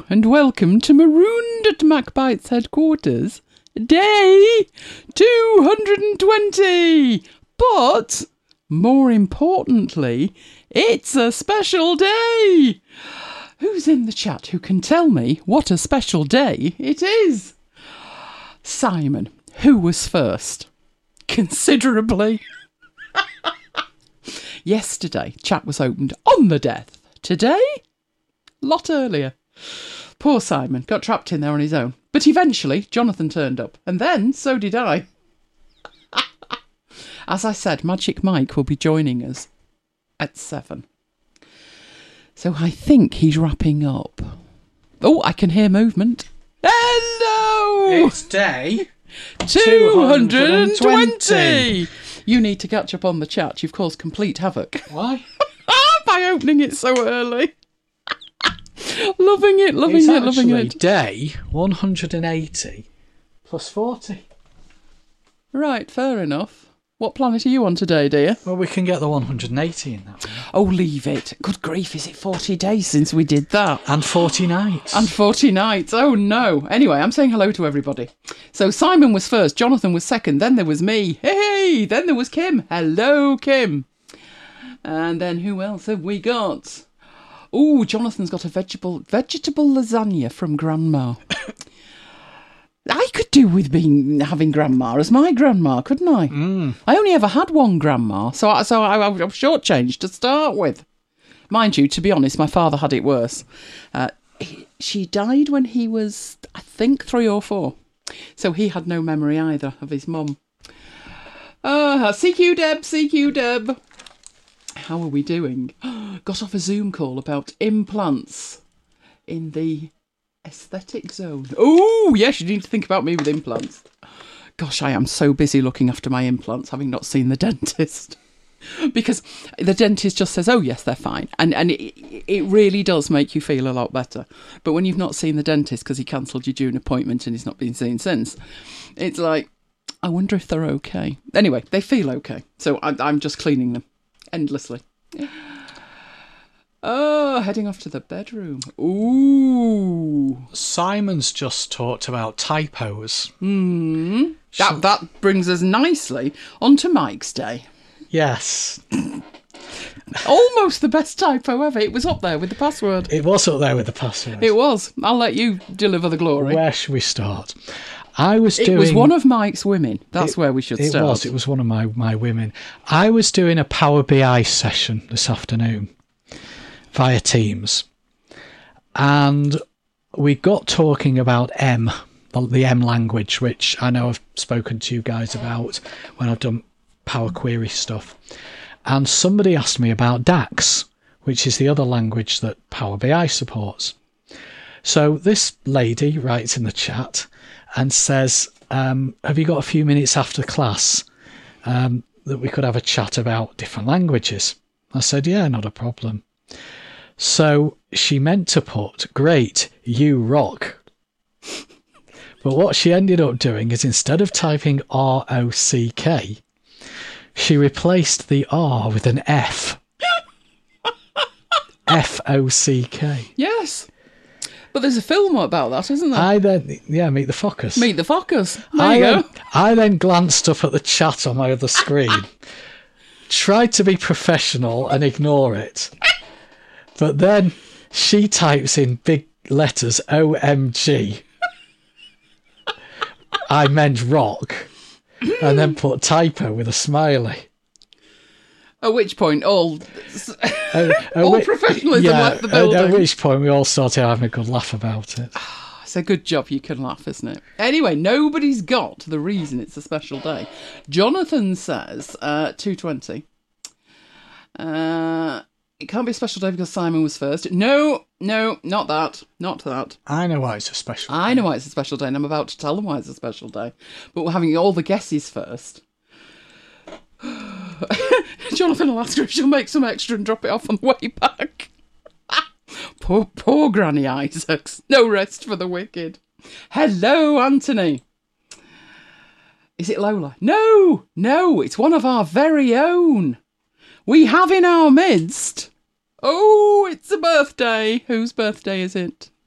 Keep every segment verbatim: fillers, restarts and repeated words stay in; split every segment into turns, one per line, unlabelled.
and welcome to Marooned at MacBite's headquarters, day two hundred twenty. But, more importantly, it's a special day. Who's in the chat who can tell me what a special day it is? Simon, who was first? Considerably. Yesterday, chat was opened on the death. Today, a lot earlier. Poor Simon got trapped in there on his own. But eventually, Jonathan turned up. And then, so did I. As I said, Magic Mike will be joining us at seven. So I think he's wrapping up. Oh, I can hear movement. Hello!
It's day
two hundred twenty. You need to catch up on the chat. You've caused complete havoc.
Why?
By opening it so early. Loving it, loving
it's
it, loving it.
Day one hundred eighty plus forty.
Right, fair enough. What planet are you on today, dear?
Well, we can get the one hundred eighty in that one.
Oh, leave it. Good grief, is it forty days since we did that?
And forty nights.
And forty nights. Oh, no. Anyway, I'm saying hello to everybody. So Simon was first, Jonathan was second, then there was me. Hey, then there was Kim. Hello, Kim. And then who else have we got? Oh, Jonathan's got a vegetable vegetable lasagna from Grandma. I could do with being having Grandma as my grandma, couldn't I?
Mm.
I only ever had one grandma, so I, so I, I was shortchanged to start with. Mind you, to be honest, my father had it worse. Uh, he, she died when he was, I think, three or four. So he had no memory either of his mum. Uh, C Q Deb, C Q Deb. How are we doing? Got off a Zoom call about implants in the aesthetic zone. Oh, yes, you need to think about me with implants. Gosh, I am so busy looking after my implants, having not seen the dentist. Because the dentist just says, oh, yes, they're fine. And and it, it really does make you feel a lot better. But when you've not seen the dentist because he cancelled your June appointment and he's not been seen since, it's like, I wonder if they're okay. Anyway, they feel okay. So I, I'm just cleaning them endlessly. Oh, heading off to the bedroom. Ooh.
Simon's just talked about typos.
Hmm. That, that brings us nicely onto Mike's day.
Yes.
Almost the best typo ever. It was up there with the password.
It was up there with the password.
It was. I'll let you deliver the glory.
Where should we start? I was
it
doing...
It was one of Mike's women. That's
it,
where we should
it
start.
It was. It was one of my, my women. I was doing a Power B I session this afternoon via Teams. And we got talking about M, the M language, which I know I've spoken to you guys about when I've done Power Query stuff. And somebody asked me about DAX, which is the other language that Power B I supports. So this lady writes in the chat and says, um, have you got a few minutes after class um, that we could have a chat about different languages? I said, yeah, not a problem. So she meant to put, great, you rock. But what she ended up doing is instead of typing R O C K, she replaced the R with an F. F O C K.
Yes. But there's a film about that, isn't there?
I then, yeah, Meet the Fockers.
Meet the Fockers. There
I
you
then,
go.
I then glanced up at the chat on my other screen, tried to be professional and ignore it. But then she types in big letters O M G. I meant rock. And then put typo with a smiley.
At which point, all,
Uh,
all
which,
professionalism
yeah,
left the building.
At, at which point we all started having a good laugh about it.
It's a good job you can laugh, isn't it? Anyway, nobody's got the reason it's a special day. Jonathan says uh, two twenty. Uh, it can't be a special day because Simon was first. No, no, not that. Not that.
I know why it's a special day.
I know why it's a special day, and I'm about to tell them why it's a special day. But we're having all the guesses first. Jonathan will ask her if she'll make some extra and drop it off on the way back. poor, poor Granny Isaacs. No rest for the wicked. Hello, Anthony. Is it Lola? No, no, it's one of our very own. We have in our midst. Oh, it's a birthday. Whose birthday is it?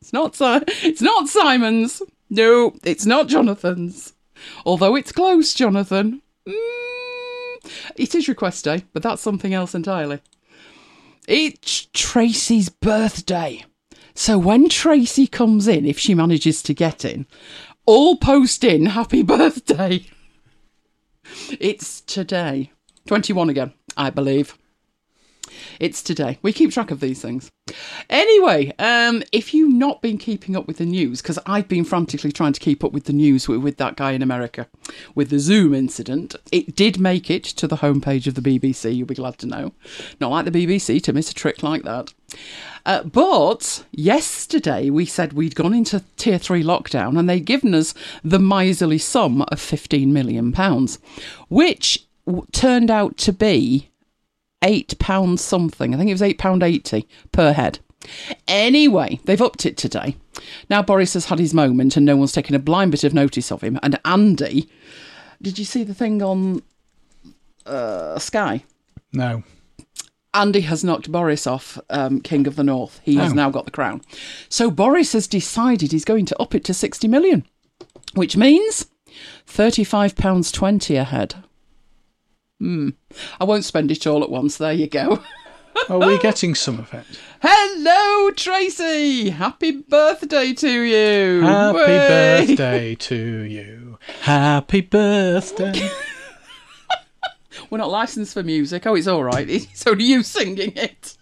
It's not, si- it's not Simon's. No, it's not Jonathan's. Although it's close, Jonathan. Mm, it is request day, but that's something else entirely. It's Tracy's birthday. So when Tracy comes in, if she manages to get in, all post in happy birthday. It's today. twenty-one again, I believe. It's today. We keep track of these things. Anyway, um, if you've not been keeping up with the news, because I've been frantically trying to keep up with the news with, with that guy in America, with the Zoom incident, it did make it to the homepage of the B B C, you'll be glad to know. Not like the B B C to miss a trick like that. Uh, but yesterday we said we'd gone into tier three lockdown and they'd given us the miserly sum of fifteen million pounds, which w- turned out to be eight pounds something. I think it was eight pounds eighty per head. Anyway, they've upped it today. Now Boris has had his moment and no one's taken a blind bit of notice of him. And Andy, did you see the thing on uh, Sky?
No.
Andy has knocked Boris off um, King of the North. He has
Oh.
now got the crown. So Boris has decided he's going to up it to sixty million, which means thirty-five pounds twenty a head. Hmm. I won't spend it all at once. There you go.
Are we getting some of it?
Hello, Tracy. Happy birthday to you.
Happy
Way.
birthday to you. Happy birthday.
We're not licensed for music. Oh, it's all right. It's only you singing it.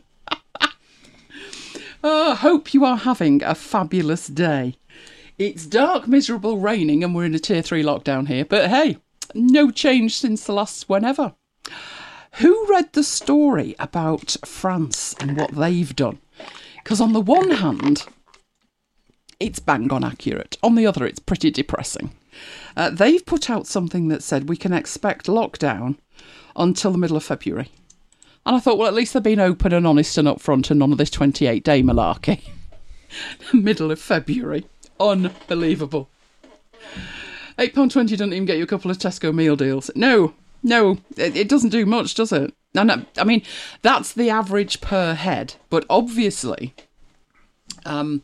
Oh, hope you are having a fabulous day. It's dark, miserable, raining, and we're in a tier three lockdown here. But hey, no change since the last whenever. Who read the story about France and what they've done? Because on the one hand, it's bang on accurate. On the other, it's pretty depressing. Uh, they've put out something that said we can expect lockdown until the middle of February. And I thought, well, at least they've been open and honest and upfront and none of this twenty-eight day malarkey. Middle of February. Unbelievable. eight pounds twenty doesn't even get you a couple of Tesco meal deals. No, no, it, it doesn't do much, does it? And I, I mean, that's the average per head. But obviously, um,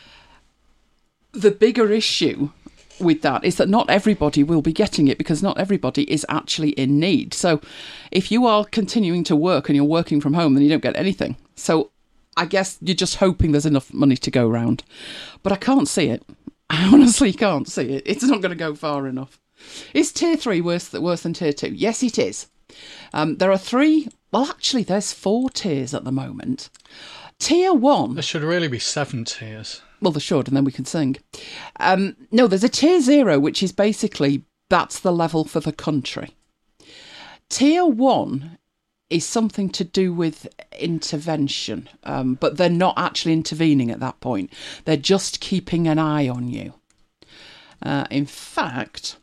the bigger issue with that is that not everybody will be getting it because not everybody is actually in need. So if you are continuing to work and you're working from home, then you don't get anything. So I guess you're just hoping there's enough money to go around. But I can't see it. I honestly can't see it. It's not going to go far enough. Is tier three worse, worse than tier two? Yes, it is. Um, there are three. Well, actually, there's four tiers at the moment. Tier one.
There should really be seven tiers.
Well, there should, and then we can sing. Um, no, there's a tier zero, which is basically, that's the level for the country. Tier one is something to do with intervention, um, but they're not actually intervening at that point. They're just keeping an eye on you. Uh, in fact,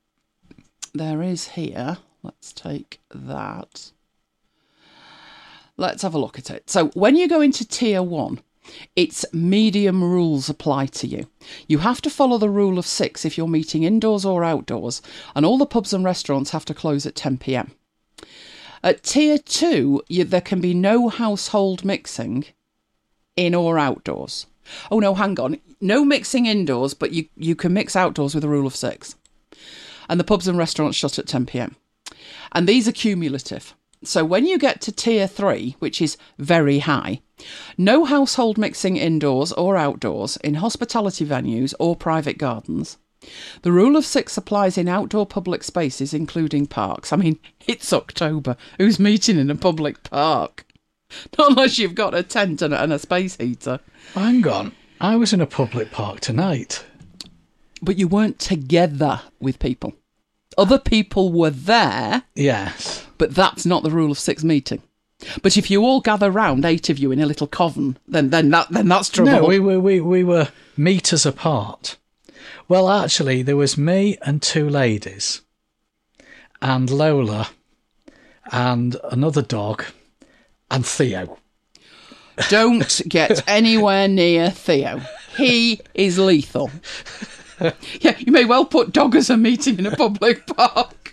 there is here, let's take that. Let's have a look at it. So when you go into tier one, it's medium rules apply to you. You have to follow the rule of six if you're meeting indoors or outdoors, and all the pubs and restaurants have to close at ten p.m. At tier two, you, there can be no household mixing in or outdoors. Oh no, hang on. No mixing indoors, but you, you can mix outdoors with a rule of six. And the pubs and restaurants shut at ten p.m. And these are cumulative. So when you get to tier three, which is very high, no household mixing indoors or outdoors in hospitality venues or private gardens. The rule of six applies in outdoor public spaces, including parks. I mean, it's October. Who's meeting in a public park? Not unless you've got a tent and a, and a space heater.
Hang on. I was in a public park tonight.
But you weren't together with people. Other people were there.
Yes.
But that's not the rule of six meeting. But if you all gather round, eight of you in a little coven, then then that then that's trouble.
No, we were we, we were meters apart. Well, actually, there was me and two ladies, and Lola, and another dog, and Theo.
Don't get anywhere near Theo. He is lethal. Yeah, you may well put dog as a meeting in a public park.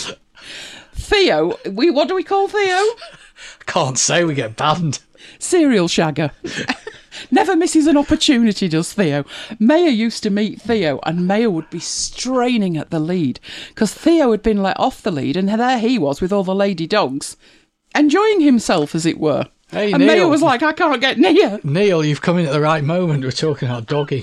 Theo, we what do we call Theo?
Can't say, we get banned.
Serial shagger. Never misses an opportunity, does Theo. Maya used to meet Theo, and Maya would be straining at the lead because Theo had been let off the lead, and there he was with all the lady dogs, enjoying himself, as it were.
Hey,
and
Neil.
Maya was like, I can't get near.
Neil, you've come in at the right moment. We're talking about dogging.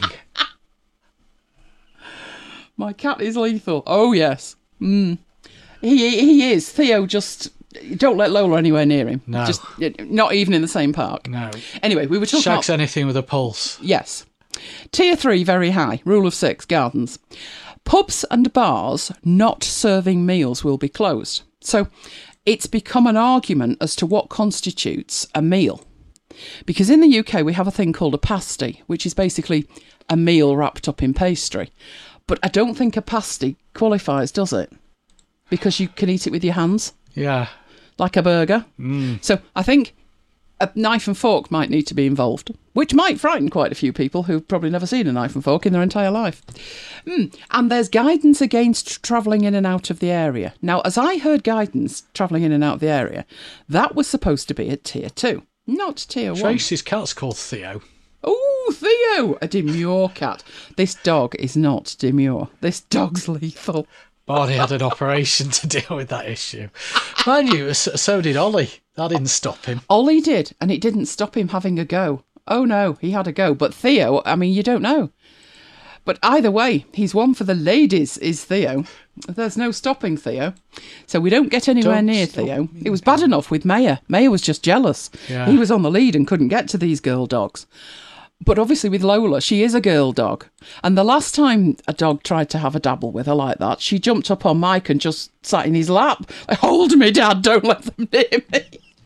My cat is lethal. Oh, yes. Mm. He he is. Theo just... Don't let Lola anywhere near him.
No.
Just not even in the same park.
No.
Anyway, we were talking
Shags
about...
anything with a pulse.
Yes. Tier three, very high. Rule of six, gardens. Pubs and bars not serving meals will be closed. So it's become an argument as to what constitutes a meal. Because in the U K, we have a thing called a pasty, which is basically a meal wrapped up in pastry. But I don't think a pasty qualifies, does it? Because you can eat it with your hands.
Yeah.
Like a burger.
Mm.
So I think a knife and fork might need to be involved, which might frighten quite a few people who've probably never seen a knife and fork in their entire life. Mm. And there's guidance against travelling in and out of the area. Now, as I heard guidance travelling in and out of the area, that was supposed to be at tier two, not tier one.
Tracy's cat's called Theo.
Oh, Theo! A demure cat. This dog is not demure. This dog's lethal.
Barney had an operation to deal with that issue. Mind you, so did Ollie. That didn't stop him.
Ollie did, and it didn't stop him having a go. Oh no, he had a go. But Theo, I mean, you don't know. But either way, he's one for the ladies, is Theo. There's no stopping Theo. So we don't get anywhere
Don't
near
stop
Theo.
me.
It was bad enough with Maya. Maya was just jealous.
Yeah.
He was on the lead and couldn't get to these girl dogs. But obviously with Lola, she is a girl dog. And the last time a dog tried to have a dabble with her like that, she jumped up on Mike and just sat in his lap. Hold me, Dad, don't let them near me.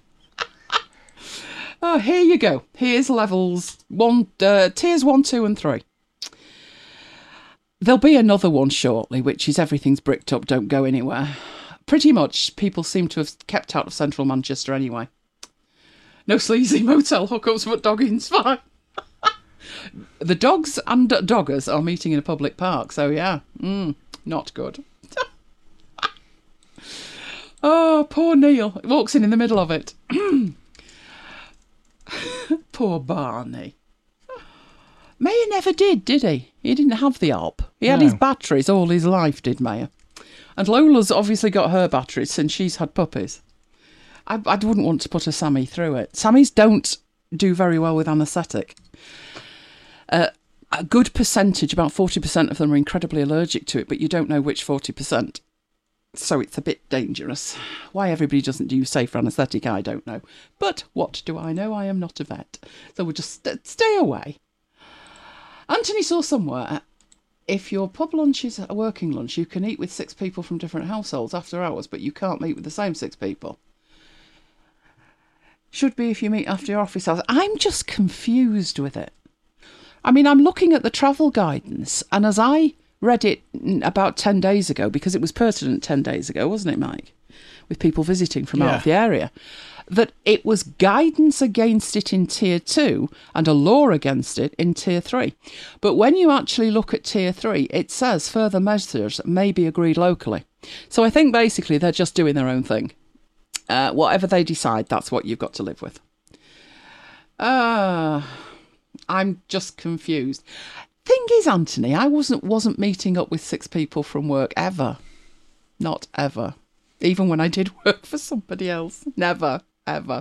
Oh, here you go. Here's levels one, uh, tiers one, two and three. There'll be another one shortly, which is everything's bricked up, don't go anywhere. Pretty much people seem to have kept out of central Manchester anyway. No sleazy motel hookups, but dogging's fine. The dogs and doggers are meeting in a public park, so yeah, mm, not good. Oh, poor Neil. Walks in in the middle of it. Poor Barney. Mayor never did, did he? He didn't have the op. He had
No.
his batteries all his life, did Mayor. And Lola's obviously got her batteries since she's had puppies. I, I wouldn't want to put a Sammy through it. Sammies don't do very well with anaesthetic. Uh, a good percentage, about forty percent of them are incredibly allergic to it, but you don't know which forty percent. So it's a bit dangerous. Why everybody doesn't do safer anaesthetic, I don't know. But what do I know? I am not a vet. So we'll just st- stay away. Anthony saw somewhere, if your pub lunch is a working lunch, you can eat with six people from different households after hours, but you can't meet with the same six people. Should be if you meet after your office hours. I'm just confused with it. I mean, I'm looking at the travel guidance, and as I read it about ten days ago, because it was pertinent ten days ago, wasn't it, Mike? With people visiting from
Yeah.
out of the area, that it was guidance against it in tier two and a law against it in tier three. But when you actually look at tier three, it says further measures may be agreed locally. So I think basically they're just doing their own thing. Uh, whatever they decide, that's what you've got to live with. Ah... Uh, I'm just confused. Thing is, Anthony, I wasn't wasn't meeting up with six people from work ever. Not ever. Even when I did work for somebody else. Never, ever.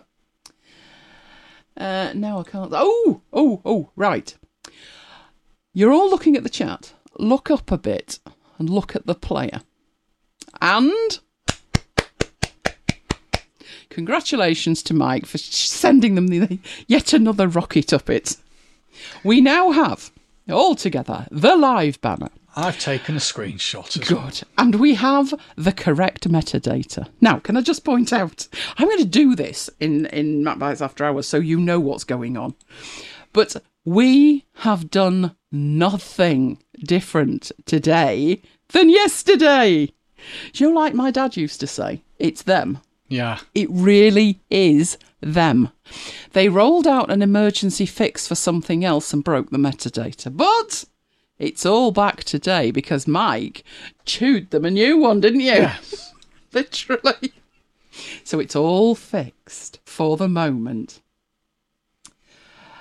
Uh, now I can't... Oh, oh, oh, right. You're all looking at the chat. Look up a bit and look at the player. And... congratulations to Mike for sending them the, yet another rocket up it. We now have, all together, the live banner.
I've taken a screenshot. As
Good.
well.
And we have the correct metadata. Now, can I just point out, I'm going to do this in, in Mac Bites After Hours so you know what's going on. But we have done nothing different today than yesterday. You know, like my dad used to say, it's them.
Yeah.
It really is them. They rolled out an emergency fix for something else and broke the metadata. But it's all back today because Mike chewed them a new one, didn't you?
Yes.
Literally. So it's all fixed for the moment.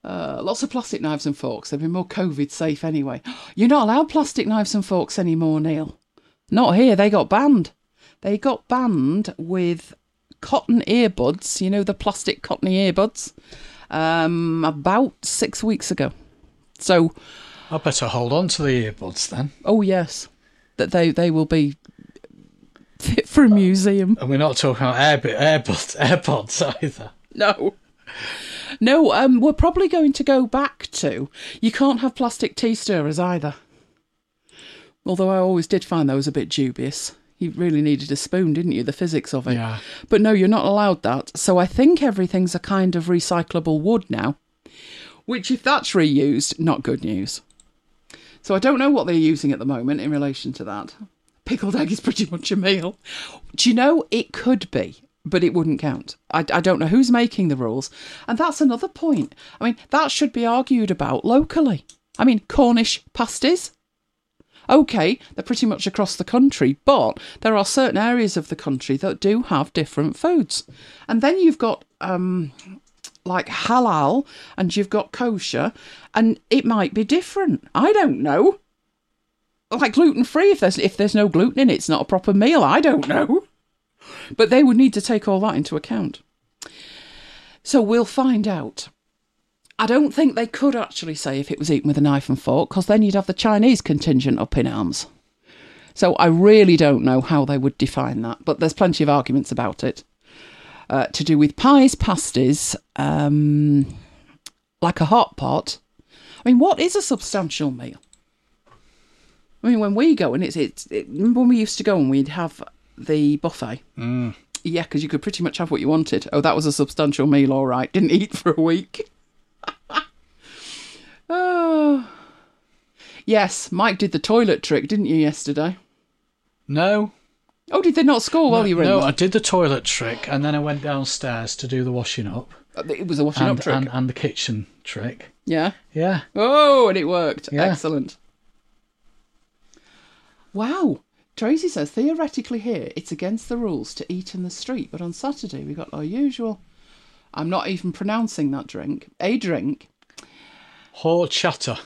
Uh, lots of plastic knives and forks. They've been more COVID safe anyway. You're not allowed plastic knives and forks anymore, Neil. Not here. They got banned. They got banned with cotton earbuds. You know, the plastic cottony earbuds. Um, about six weeks ago. So,
I better hold on to the earbuds then.
Oh yes, that they they will be fit for a museum.
And we're not talking about air, airbuds, AirPods either.
No. No, um, we're probably going to go back to, you can't have plastic tea stirrers either. Although I always did find those a bit dubious. You really needed a spoon, didn't you? The physics of it.
Yeah.
But no, you're not allowed that. So I think everything's a kind of recyclable wood now. Which, if that's reused, not good news. So I don't know what they're using at the moment in relation to that. Pickled egg is pretty much a meal. Do you know, it could be, but it wouldn't count. I, I don't know who's making the rules. And that's another point. I mean, that should be argued about locally. I mean, Cornish pasties. OK, they're pretty much across the country, but there are certain areas of the country that do have different foods. And then you've got, um, like, halal, and you've got kosher, and it might be different. I don't know. Like gluten-free, if there's, if there's no gluten in it, it's not a proper meal. I don't know. But they would need to take all that into account. So we'll find out. I don't think they could actually say if it was eaten with a knife and fork, because then you'd have the Chinese contingent up in arms. So I really don't know how they would define that, but there's plenty of arguments about it. Uh, to do with pies, pasties, um, like a hot pot. I mean, what is a substantial meal? I mean, when we go, and it's, it's it, remember when we used to go and we'd have the buffet?
Mm.
Yeah, because you could pretty much have what you wanted. Oh, that was a substantial meal, all right. Didn't eat for a week. Oh. Yes, Mike did the toilet trick, didn't you, yesterday?
No.
Oh, did they not score while
no,
you were in
No,
there?
I did the toilet trick, and then I went downstairs to do the washing up.
It was a washing
and,
up trick.
And, and the kitchen trick.
Yeah?
Yeah.
Oh, and it worked.
Yeah.
Excellent. Wow. Tracy says, theoretically here, it's against the rules to eat in the street, but on Saturday we got our usual... I'm not even pronouncing that drink. A drink.
Horchata.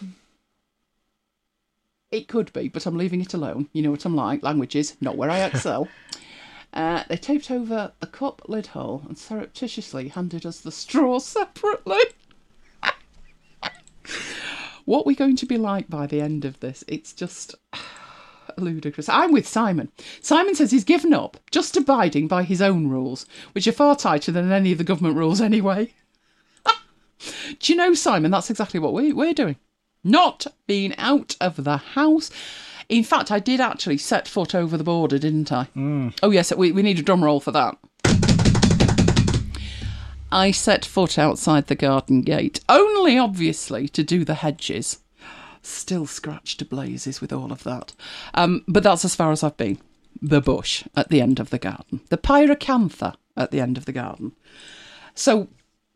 It could be, but I'm leaving it alone. You know what I'm like. Languages, not where I excel. uh, they taped over the cup lid hole and surreptitiously handed us the straw separately. What we're going to be like by the end of this, it's just... ludicrous. I'm with Simon. Simon says he's given up, just abiding by his own rules, which are far tighter than any of the government rules anyway. Do you know, Simon, that's exactly what we, we're doing. Not being out of the house. In fact, I did actually set foot over the border, didn't I?
Mm.
Oh, yes, we, we need a drum roll for that. I set foot outside the garden gate, only, obviously, to do the hedges. Still scratched to blazes with all of that. Um, but that's as far as I've been. The bush at the end of the garden. The pyracantha at the end of the garden. So,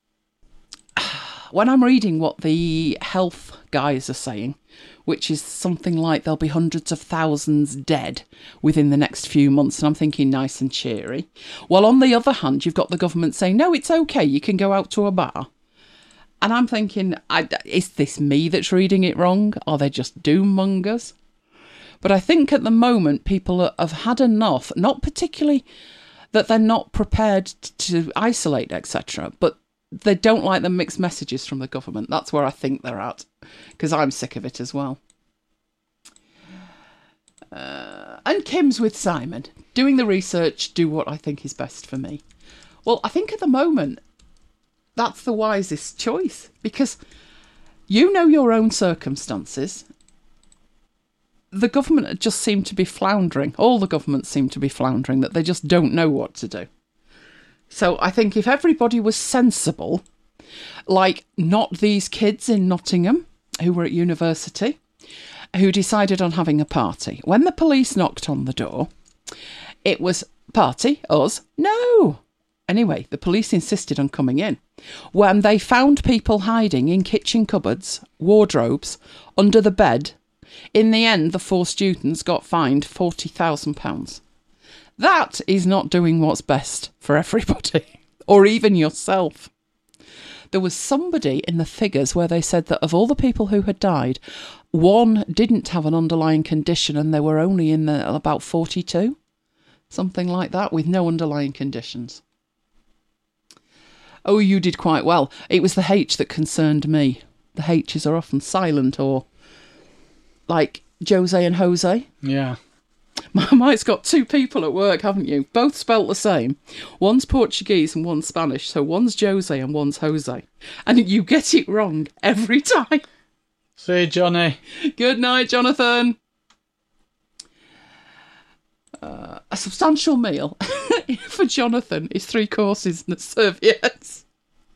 when I'm reading what the health guys are saying, which is something like there'll be hundreds of thousands dead within the next few months, and I'm thinking nice and cheery. Well, on the other hand, you've got the government saying, no, it's okay, you can go out to a bar. And I'm thinking, I, is this me that's reading it wrong? Are they just doom mongers? But I think at the moment people have had enough, not particularly that they're not prepared to isolate, et cetera, but they don't like the mixed messages from the government. That's where I think they're at, because I'm sick of it as well. Uh, and Kim's with Simon, doing the research, do what I think is best for me. Well, I think at the moment, that's the wisest choice, because you know your own circumstances. The government just seem to be floundering. All the governments seem to be floundering, that they just don't know what to do. So I think if everybody was sensible, like not these kids in Nottingham who were at university, who decided on having a party. When the police knocked on the door, it was party, us, no. Anyway, the police insisted on coming in. When they found people hiding in kitchen cupboards, wardrobes, under the bed, in the end, the four students got fined forty thousand pounds. That is not doing what's best for everybody, or even yourself. there was somebody in the figures where they said that of all the people who had died, one didn't have an underlying condition and they were only in the about forty-two, something like that, with no underlying conditions. Oh, you did quite well. It was the H that concerned me. The H's are often silent, or like Jose and Jose.
Yeah.
Mike's got two people at work, haven't you? Both spelt the same. One's Portuguese and one's Spanish. So one's Jose and one's Jose. And you get it wrong every time.
See you, Johnny.
Good night, Jonathan. Uh, a substantial meal for Jonathan is three courses and a serviette.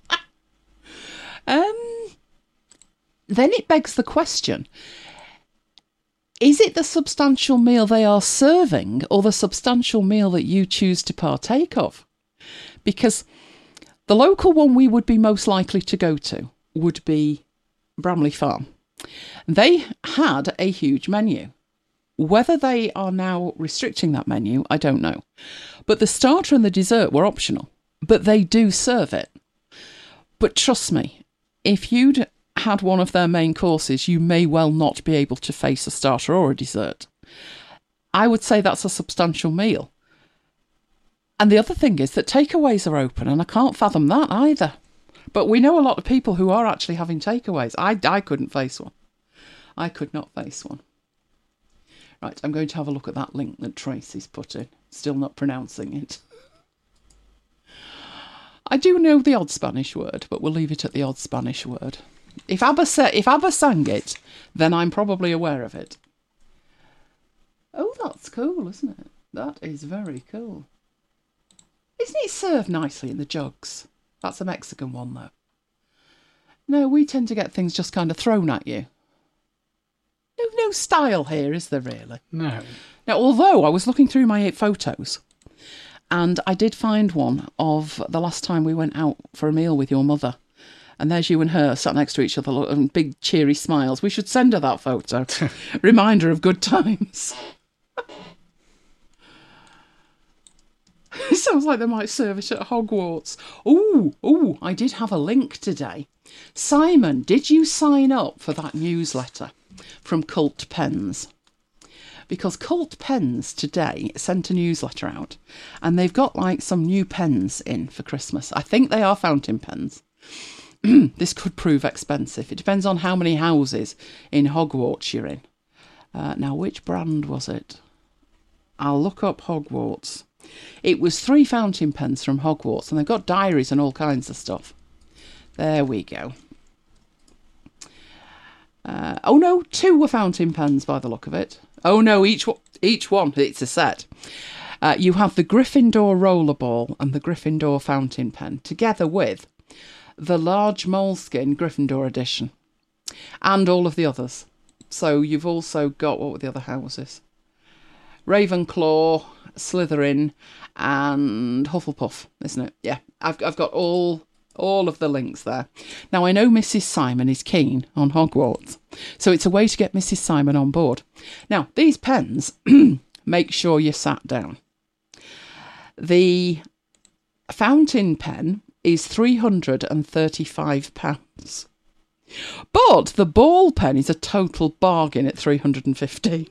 um, then it begs the question, is it the substantial meal they are serving or the substantial meal that you choose to partake of? Because the local one we would be most likely to go to would be Bramley Farm. They had a huge menu. Whether they are now restricting that menu, I don't know. But the starter and the dessert were optional, but they do serve it. But trust me, if you'd had one of their main courses, you may well not be able to face a starter or a dessert. I would say that's a substantial meal. And the other thing is that takeaways are open, and I can't fathom that either. But we know a lot of people who are actually having takeaways. I, I couldn't face one. I could not face one. Right, I'm going to have a look at that link that Tracy's put in. Still not pronouncing it. I do know the odd Spanish word, but we'll leave it at the odd Spanish word. If ABBA, sa- if ABBA sang it, then I'm probably aware of it. Oh, that's cool, isn't it? That is very cool. Isn't it served nicely in the jugs? That's a Mexican one, though. No, we tend to get things just kind of thrown at you. No, no style here, is there really?
No.
Now, although I was looking through my eight photos, and I did find one of the last time we went out for a meal with your mother. And there's you and her sat next to each other, and big cheery smiles. We should send her that photo. Reminder of good times. It sounds like they might serve it at Hogwarts. Ooh, ooh, I did have a link today. Simon, did you sign up for that newsletter from Cult Pens? Because Cult Pens today sent a newsletter out, and they've got like some new pens in for Christmas. I think they are fountain pens. This could prove expensive. It depends on how many houses in Hogwarts you're in. Uh, now, which brand was it? I'll look up Hogwarts. It was three fountain pens from Hogwarts, and they've got diaries and all kinds of stuff. There we go. Uh, oh no, two were fountain pens by the look of it. Oh no, each, each one, it's a set. Uh, you have the Gryffindor rollerball and the Gryffindor fountain pen, together with the large moleskin Gryffindor edition, and all of the others. So you've also got, what were the other houses? Ravenclaw, Slytherin, and Hufflepuff, isn't it? Yeah, I've I've got all all of the links there. Now, I know Missus Simon is keen on Hogwarts, so it's a way to get Missus Simon on board. Now, these pens, make sure you're sat down. The fountain pen is three hundred thirty-five pounds. But the ball pen is a total bargain at three hundred fifty.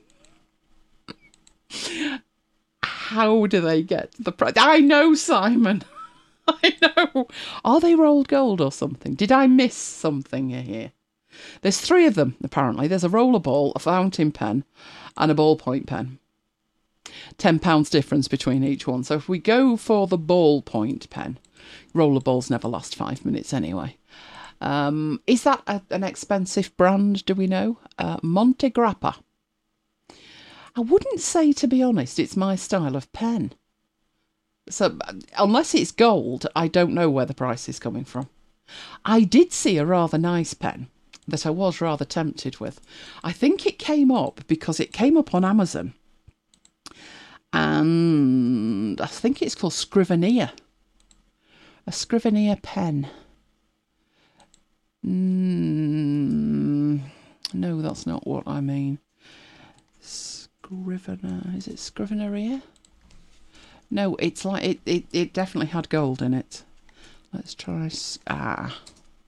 How do they get the price? I know, Simon. I know. Are they rolled gold or something? Did I miss something here? There's three of them, apparently. There's a rollerball, a fountain pen, and a ballpoint pen. ten pounds difference between each one. So if we go for the ballpoint pen, rollerballs never last five minutes anyway. Um, is that a, an expensive brand, do we know? Uh, Monte Grappa. I wouldn't say, to be honest, it's my style of pen. So unless it's gold, I don't know where the price is coming from. I did see a rather nice pen that I was rather tempted with. I think it came up because it came up on Amazon. And I think it's called Scrivener. A Scrivener pen. Mm, no, that's not what I mean. Scrivener. Is it Scrivener? No, it's like it, it, it definitely had gold in it. Let's try. Ah.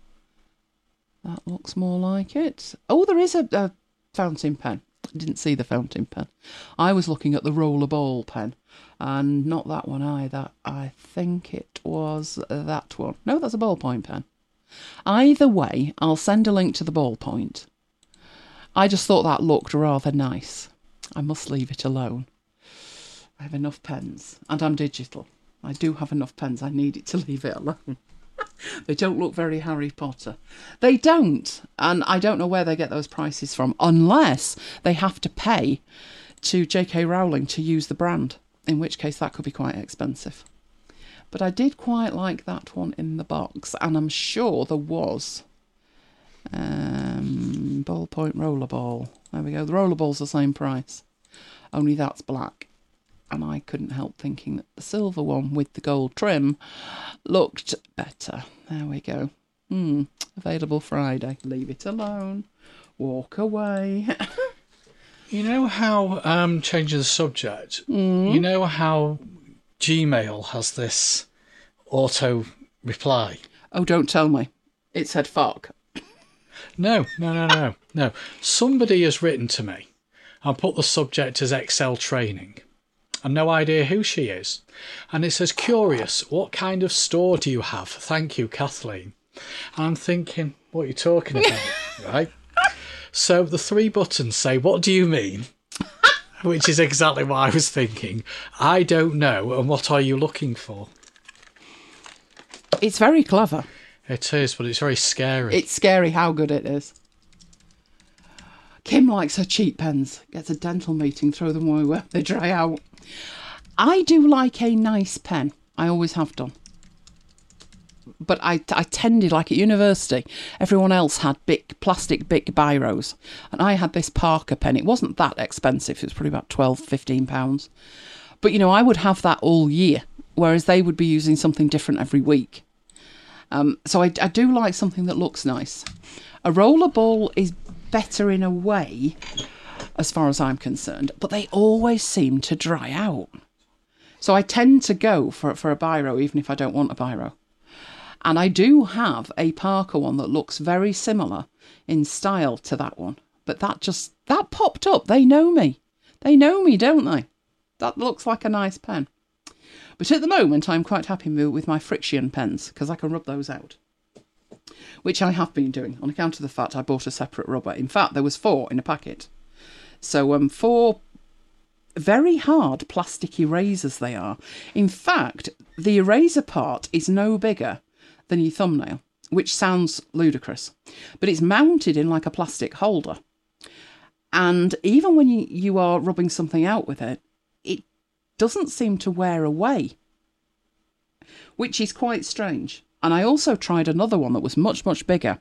That looks more like it. Oh, there is a, a fountain pen. I didn't see the fountain pen. I was looking at the rollerball pen, and not that one either. I think it was that one. No, that's a ballpoint pen. Either way, I'll send a link to the ballpoint. I just thought that looked rather nice. I must leave it alone. I have enough pens, and I'm digital. I do have enough pens. I need it to leave it alone. They don't look very Harry Potter. They don't, and I don't know where they get those prices from, unless they have to pay to J K Rowling to use the brand, in which case that could be quite expensive. But I did quite like that one in the box, and I'm sure there was um, ballpoint rollerball. There we go. The rollerball's the same price, only that's black. And I couldn't help thinking that the silver one with the gold trim looked better. There we go. Hmm. Available Friday. Leave it alone. Walk away.
You know how, um, changing the subject,
Mm.
you know how Gmail has this auto reply?
Oh, don't tell me. It said fuck.
No, no, no, no, no. Somebody has written to me and put the subject as Excel training. I've no idea who she is. And it says, curious, what kind of store do you have? Thank you, Kathleen. And I'm thinking, what are you talking about? Right? So the three buttons say, what do you mean? Which is exactly what I was thinking. I don't know. And what are you looking for?
It's very clever.
It is, but it's very scary.
It's scary how good it is. Kim likes her cheap pens. Gets a dental meeting, throw them away where they dry out. I do like a nice pen. I always have done. But I, I tended, like at university, everyone else had big plastic Bic biros. And I had this Parker pen. It wasn't that expensive. It was probably about twelve, fifteen pounds. But, you know, I would have that all year, whereas they would be using something different every week. Um, so I, I do like something that looks nice. A rollerball is better in a way, as far as I'm concerned, but they always seem to dry out. So I tend to go for, for a biro, even if I don't want a biro. And I do have a Parker one that looks very similar in style to that one. But that just, that popped up. They know me. They know me, don't they? That looks like a nice pen. But at the moment, I'm quite happy with my friction pens, because I can rub those out. Which I have been doing, on account of the fact I bought a separate rubber. In fact, there was four in a packet. So um, four very hard plastic erasers they are. In fact, the eraser part is no bigger than your thumbnail, which sounds ludicrous. But it's mounted in like a plastic holder. And even when you, you are rubbing something out with it, it doesn't seem to wear away, which is quite strange. And I also tried another one that was much, much bigger.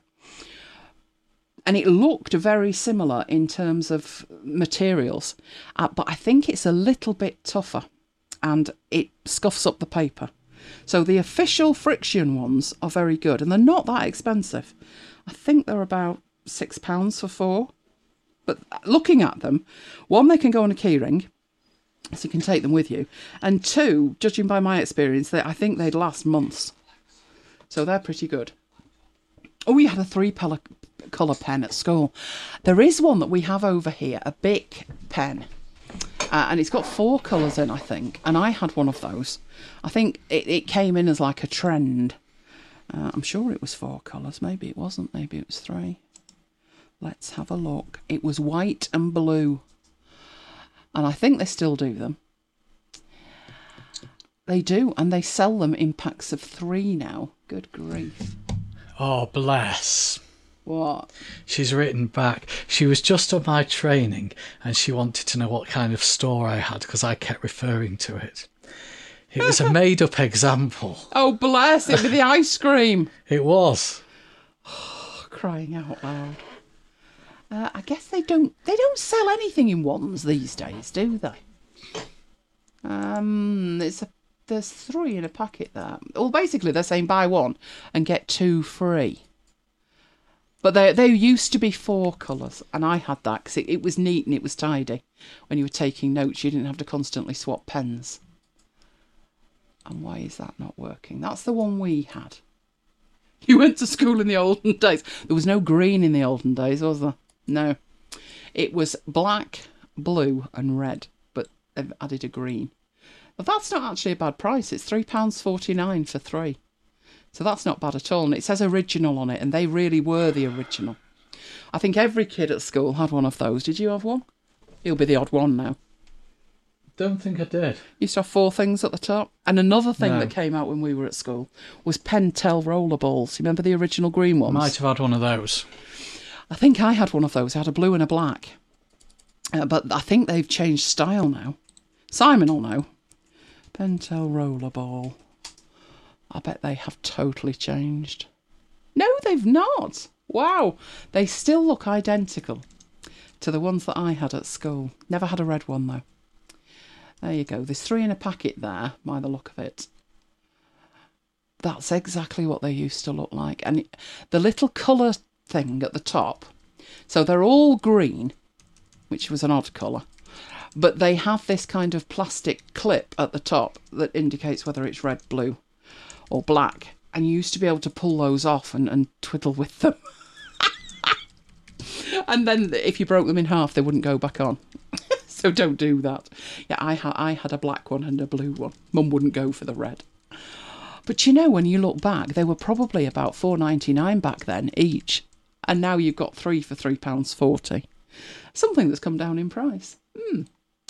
And it looked very similar in terms of materials. Uh, but I think it's a little bit tougher. And it scuffs up the paper. So the official friction ones are very good. And they're not that expensive. I think they're about six pounds for four. But looking at them, one, they can go on a keyring. So you can take them with you. And two, judging by my experience, they, I think they'd last months. So they're pretty good. Oh, we had a three colour colour pen at school. There is one that we have over here, a Bic pen. Uh, and it's got four colours in, I think. And I had one of those. I think it, it came in as like a trend. Uh, I'm sure it was four colours. Maybe it wasn't. Maybe it was three. Let's have a look. It was white and blue. And I think they still do them. They do, and they sell them in packs of three now. Good grief.
Oh, bless.
What?
She's written back. She was just on my training and she wanted to know what kind of store I had because I kept referring to it. It was a made-up example.
Oh, bless it with the ice cream.
It was.
Oh, crying out loud. Uh, I guess they don't. They don't sell anything in ones these days, do they? Um, it's a. There's three in a packet there. Well, basically, they're saying buy one and get two free. But there, there used to be four colours, and I had that because it, it was neat and it was tidy. When you were taking notes, you didn't have to constantly swap pens. And why is that not working? That's the one we had. You went to school in the olden days. There was no green in the olden days, was there? No. It was black, blue and red, but they've added a green. But that's not actually a bad price. It's three pounds forty-nine for three. So that's not bad at all. And it says original on it, and they really were the original. I think every kid at school had one of those. Did you have one? You'll be the odd one now.
Don't think I did.
Used to have four things at the top. And another thing
No.
that came out when we were at school was Pentel rollerballs. You remember the original green ones?
Might have had one of those.
I think I had one of those. I had a blue and a black. Uh, but I think they've changed style now. Simon will know. Pentel rollerball. I bet they have totally changed. No, they've not. Wow. They still look identical to the ones that I had at school. Never had a red one, though. There you go. There's three in a packet there, by the look of it. That's exactly what they used to look like. And it, the little colour thing at the top. So they're all green, which was an odd colour. But they have this kind of plastic clip at the top that indicates whether it's red, blue or black. And you used to be able to pull those off and, and twiddle with them. And then if you broke them in half, they wouldn't go back on. So don't do that. Yeah, I, ha- I had a black one and a blue one. Mum wouldn't go for the red. But you know, when you look back, they were probably about four ninety-nine back then each. And now you've got three for three pounds forty. Something that's come down in price. Hmm.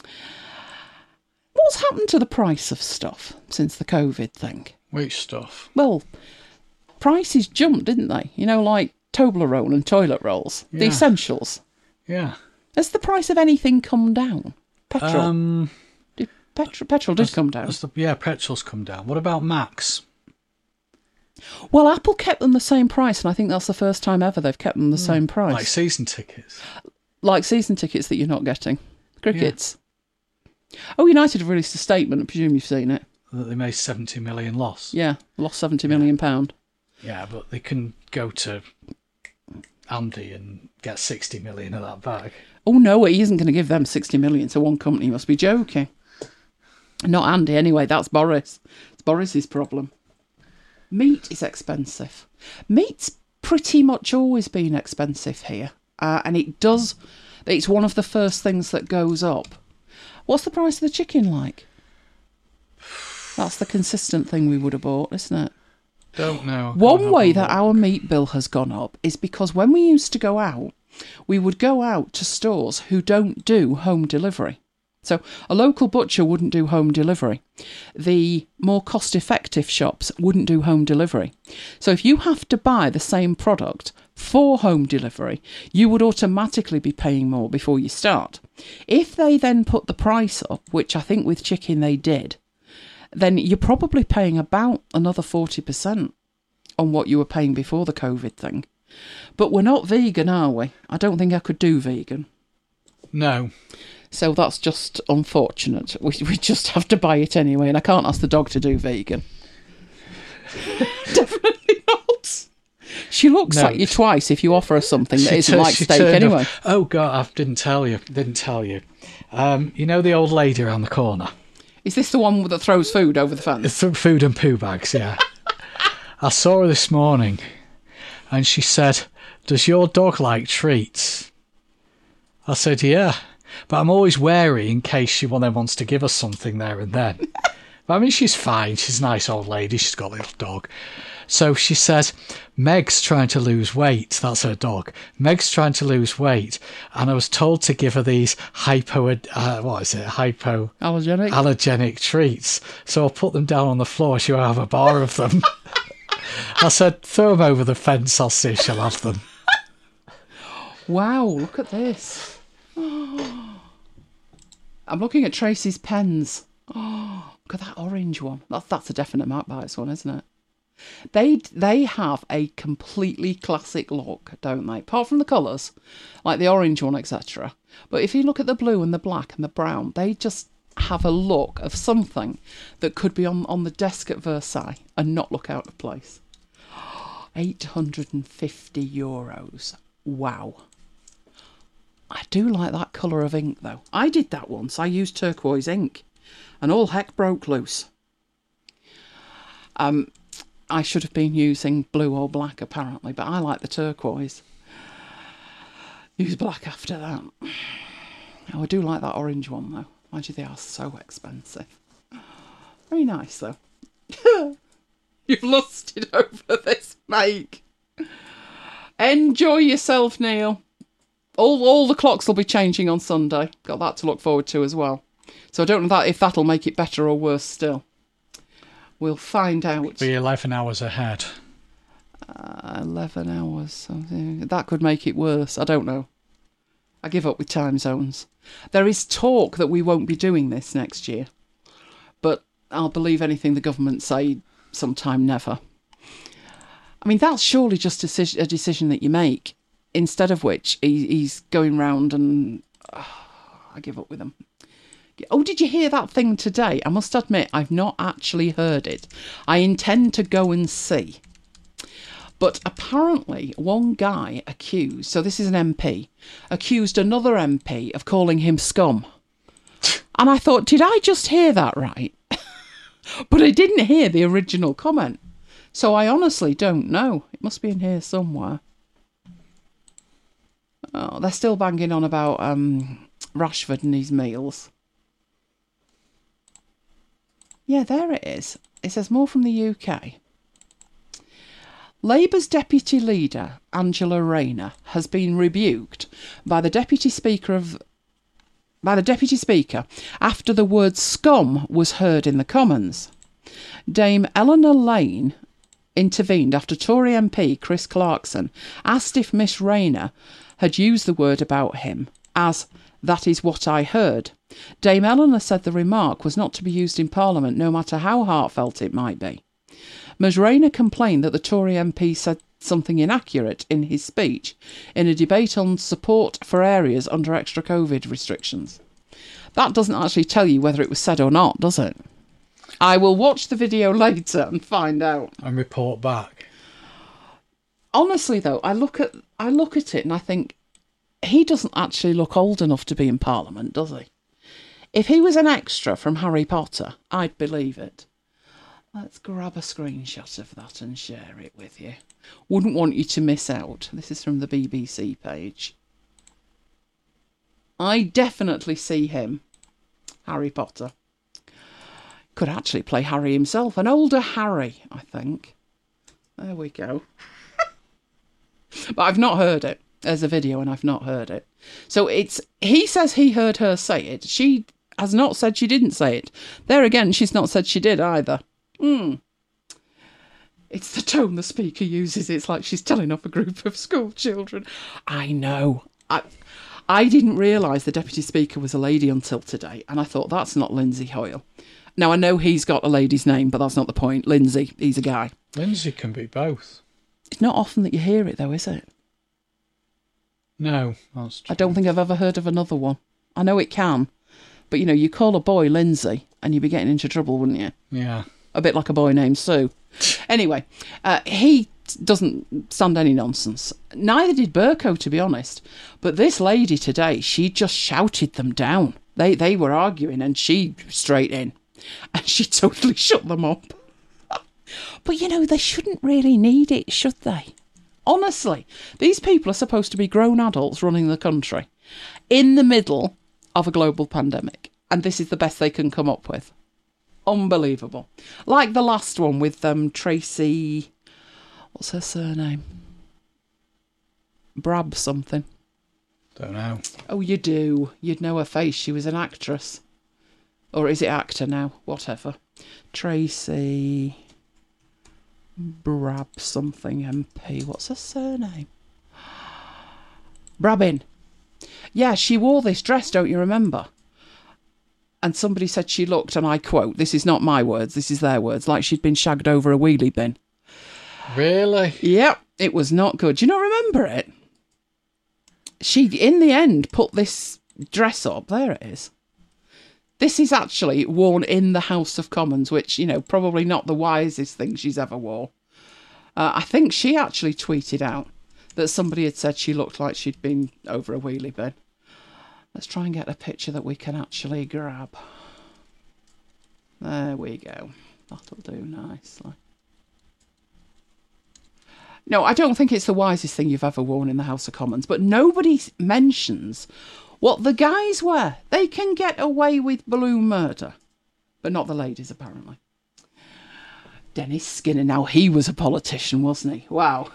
What's happened to the price of stuff since the COVID thing?
Which stuff?
Well, prices jumped, didn't they? You know, like Toblerone and toilet rolls.
Yeah.
The essentials.
Yeah.
Has the price of anything come down? Petrol.
Um,
did petrol, petrol did
has-
come down.
has the- yeah, petrol's come down. What about Max?
Well, Apple kept them the same price, and I think that's the first time ever they've kept them the same price.
Like season tickets.
Like season tickets that you're not getting. Crickets. Oh, United have released a statement. I presume you've seen it.
That they made seventy million loss.
Yeah, lost seventy million pounds.
Yeah, but they can go to Andy and get sixty million of that back.
Oh, no, he isn't going to give them sixty million to one company. He must be joking. Not Andy, anyway. That's Boris. It's Boris's problem. Meat is expensive. Meat's pretty much always been expensive here. Uh, and it does... It's one of the first things that goes up. What's the price of the chicken like? That's the consistent thing we would have bought, isn't it?
Don't know.
One way that our meat bill has gone up is because when we used to go out, we would go out to stores who don't do home delivery. So a local butcher wouldn't do home delivery. The more cost-effective shops wouldn't do home delivery. So if you have to buy the same product for home delivery, you would automatically be paying more before you start. If they then put the price up, which I think with chicken they did, then you're probably paying about another forty percent on what you were paying before the COVID thing. But we're not vegan, are we? I don't think I could do vegan.
No.
So that's just unfortunate. We, we just have to buy it anyway, and I can't ask the dog to do vegan. Definitely not. She looks
No.
at you twice if you offer her something that
She
isn't
tur-
like
she
steak
turned
anyway.
off- Oh, God, I didn't tell you. Didn't tell you. Um, you know the old lady around the corner?
Is this the one that throws food over the fence?
It's the food and poo bags, yeah. I saw her this morning, and she said, "Does your dog like treats?" I said, "Yeah, but I'm always wary in case she one then wants to give us something there and then." But I mean, she's fine. She's a nice old lady. She's got a little dog. So she said, "Meg's trying to lose weight." That's her dog. Meg's trying to lose weight, and I was told to give her these hypo, uh, what is it, hypo
Allergenic?
allergenic treats. So I'll put them down on the floor. She'll have a bar of them. I said, "Throw them over the fence. I'll see if she'll have them."
Wow, look at this. I'm looking at Tracy's pens. Oh, look at that orange one. That's, that's a definite Mark Bites one, isn't it? They they have a completely classic look, don't they? Apart from the colours, like the orange one, et cetera. But if you look at the blue and the black and the brown, they just have a look of something that could be on, on the desk at Versailles and not look out of place. eight hundred fifty euros. Wow. I do like that colour of ink, though. I did that once. I used turquoise ink, and all heck broke loose. Um, I should have been using blue or black, apparently, but I like the turquoise. Use black after that. Oh, I do like that orange one, though. Mind you, they are so expensive. Very nice, though. You've lusted over this make. Enjoy yourself, Neil. All all the clocks will be changing on Sunday. Got that to look forward to as well. So I don't know that if that'll make it better or worse still. We'll find out.
Be eleven hours ahead.
Uh, eleven hours. Something. That could make it worse. I don't know. I give up with time zones. There is talk that we won't be doing this next year. But I'll believe anything the government say sometime never. I mean, that's surely just a, a decision that you make. Instead of which, he, he's going round and... Oh, I give up with him. Oh, did you hear that thing today? I must admit, I've not actually heard it. I intend to go and see. But apparently, one guy accused, so this is an M P, accused another M P of calling him scum. And I thought, did I just hear that right? But I didn't hear the original comment. So I honestly don't know. It must be in here somewhere. Oh, they're still banging on about um, Rashford and his meals. Yeah, there it is. It says more from the U K. Labour's deputy leader, Angela Rayner, has been rebuked by the deputy speaker of by the deputy speaker after the word scum was heard in the Commons. Dame Eleanor Lane intervened after Tory M P Chris Clarkson asked if Miss Rayner had used the word about him as "that is what I heard." Dame Eleanor said the remark was not to be used in Parliament, no matter how heartfelt it might be. Ms Rayner complained that the Tory M P said something inaccurate in his speech in a debate on support for areas under extra COVID restrictions. That doesn't actually tell you whether it was said or not, does it? I will watch the video later and find out.
And report back.
Honestly, though, I look at I look at it and I think, he doesn't actually look old enough to be in Parliament, does he? If he was an extra from Harry Potter, I'd believe it. Let's grab a screenshot of that and share it with you. Wouldn't want you to miss out. This is from the B B C page. I definitely see him. Harry Potter. Could actually play Harry himself. An older Harry, I think. There we go. But I've not heard it. There's a video and I've not heard it. So it's... He says he heard her say it. She has not said she didn't say it. There again, she's not said she did either. Hmm. It's the tone the speaker uses. It's like she's telling off a group of school children. I know. I I didn't realise the deputy speaker was a lady until today, and I thought, that's not Lindsay Hoyle. Now, I know he's got a lady's name, but that's not the point. Lindsay, he's a guy.
Lindsay can be both.
It's not often that you hear it, though, is it?
No, that's true.
I don't think I've ever heard of another one. I know it can, but, you know, you call a boy Lindsay, and you'd be getting into trouble, wouldn't you?
Yeah.
A bit like a boy named Sue. Anyway, uh, he doesn't stand any nonsense. Neither did Burko, to be honest. But this lady today, she just shouted them down. They they were arguing and she straight in. And she totally shut them up. But, you know, they shouldn't really need it, should they? Honestly, these people are supposed to be grown adults running the country in the middle of a global pandemic. And this is the best they can come up with. Unbelievable. Like the last one with um, Tracy... What's her surname? Brab something.
Don't know.
Oh, you do. You'd know her face. She was an actress. Or is it actor now? Whatever. Tracy... Brab something M P. What's her surname? Brabin. Yeah, she wore this dress, don't you remember? And somebody said she looked, and I quote, this is not my words, this is their words, like she'd been shagged over a wheelie bin.
Really?
Yep, it was not good. Do you not remember it? She, in the end, put this dress up. There it is. This is actually worn in the House of Commons, which, you know, probably not the wisest thing she's ever wore. Uh, I think she actually tweeted out that somebody had said she looked like she'd been over a wheelie bin. Let's try and get a picture that we can actually grab. There we go. That'll do nicely. No, I don't think it's the wisest thing you've ever worn in the House of Commons, but nobody mentions what the guys wear. They can get away with balloon murder, but not the ladies, apparently. Dennis Skinner, now he was a politician, wasn't he? Wow.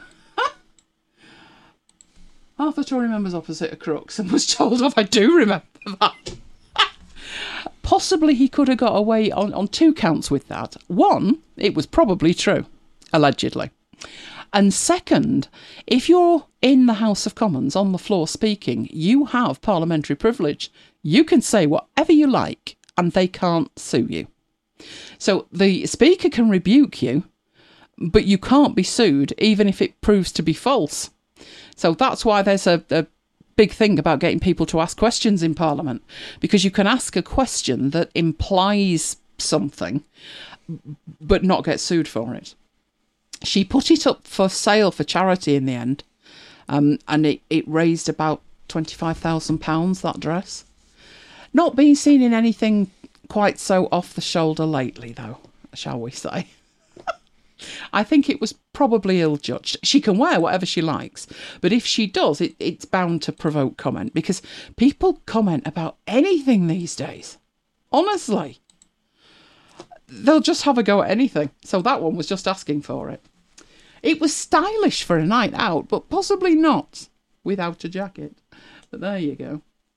Half the Tory members opposite a crooks and was told off. I do remember that. Possibly he could have got away on, on two counts with that. One, it was probably true, allegedly. And second, if you're in the House of Commons on the floor speaking, you have parliamentary privilege. You can say whatever you like and they can't sue you. So the Speaker can rebuke you, but you can't be sued even if it proves to be false. So that's why there's a, a big thing about getting people to ask questions in Parliament, because you can ask a question that implies something, but not get sued for it. She put it up for sale for charity in the end, um, and it, it raised about twenty-five thousand pounds, that dress. Not being seen in anything quite so off the shoulder lately, though, shall we say. I think it was probably ill-judged. She can wear whatever she likes, but if she does, it, it's bound to provoke comment, because people comment about anything these days. Honestly. They'll just have a go at anything. So that one was just asking for it. It was stylish for a night out, but possibly not without a jacket. But there you go.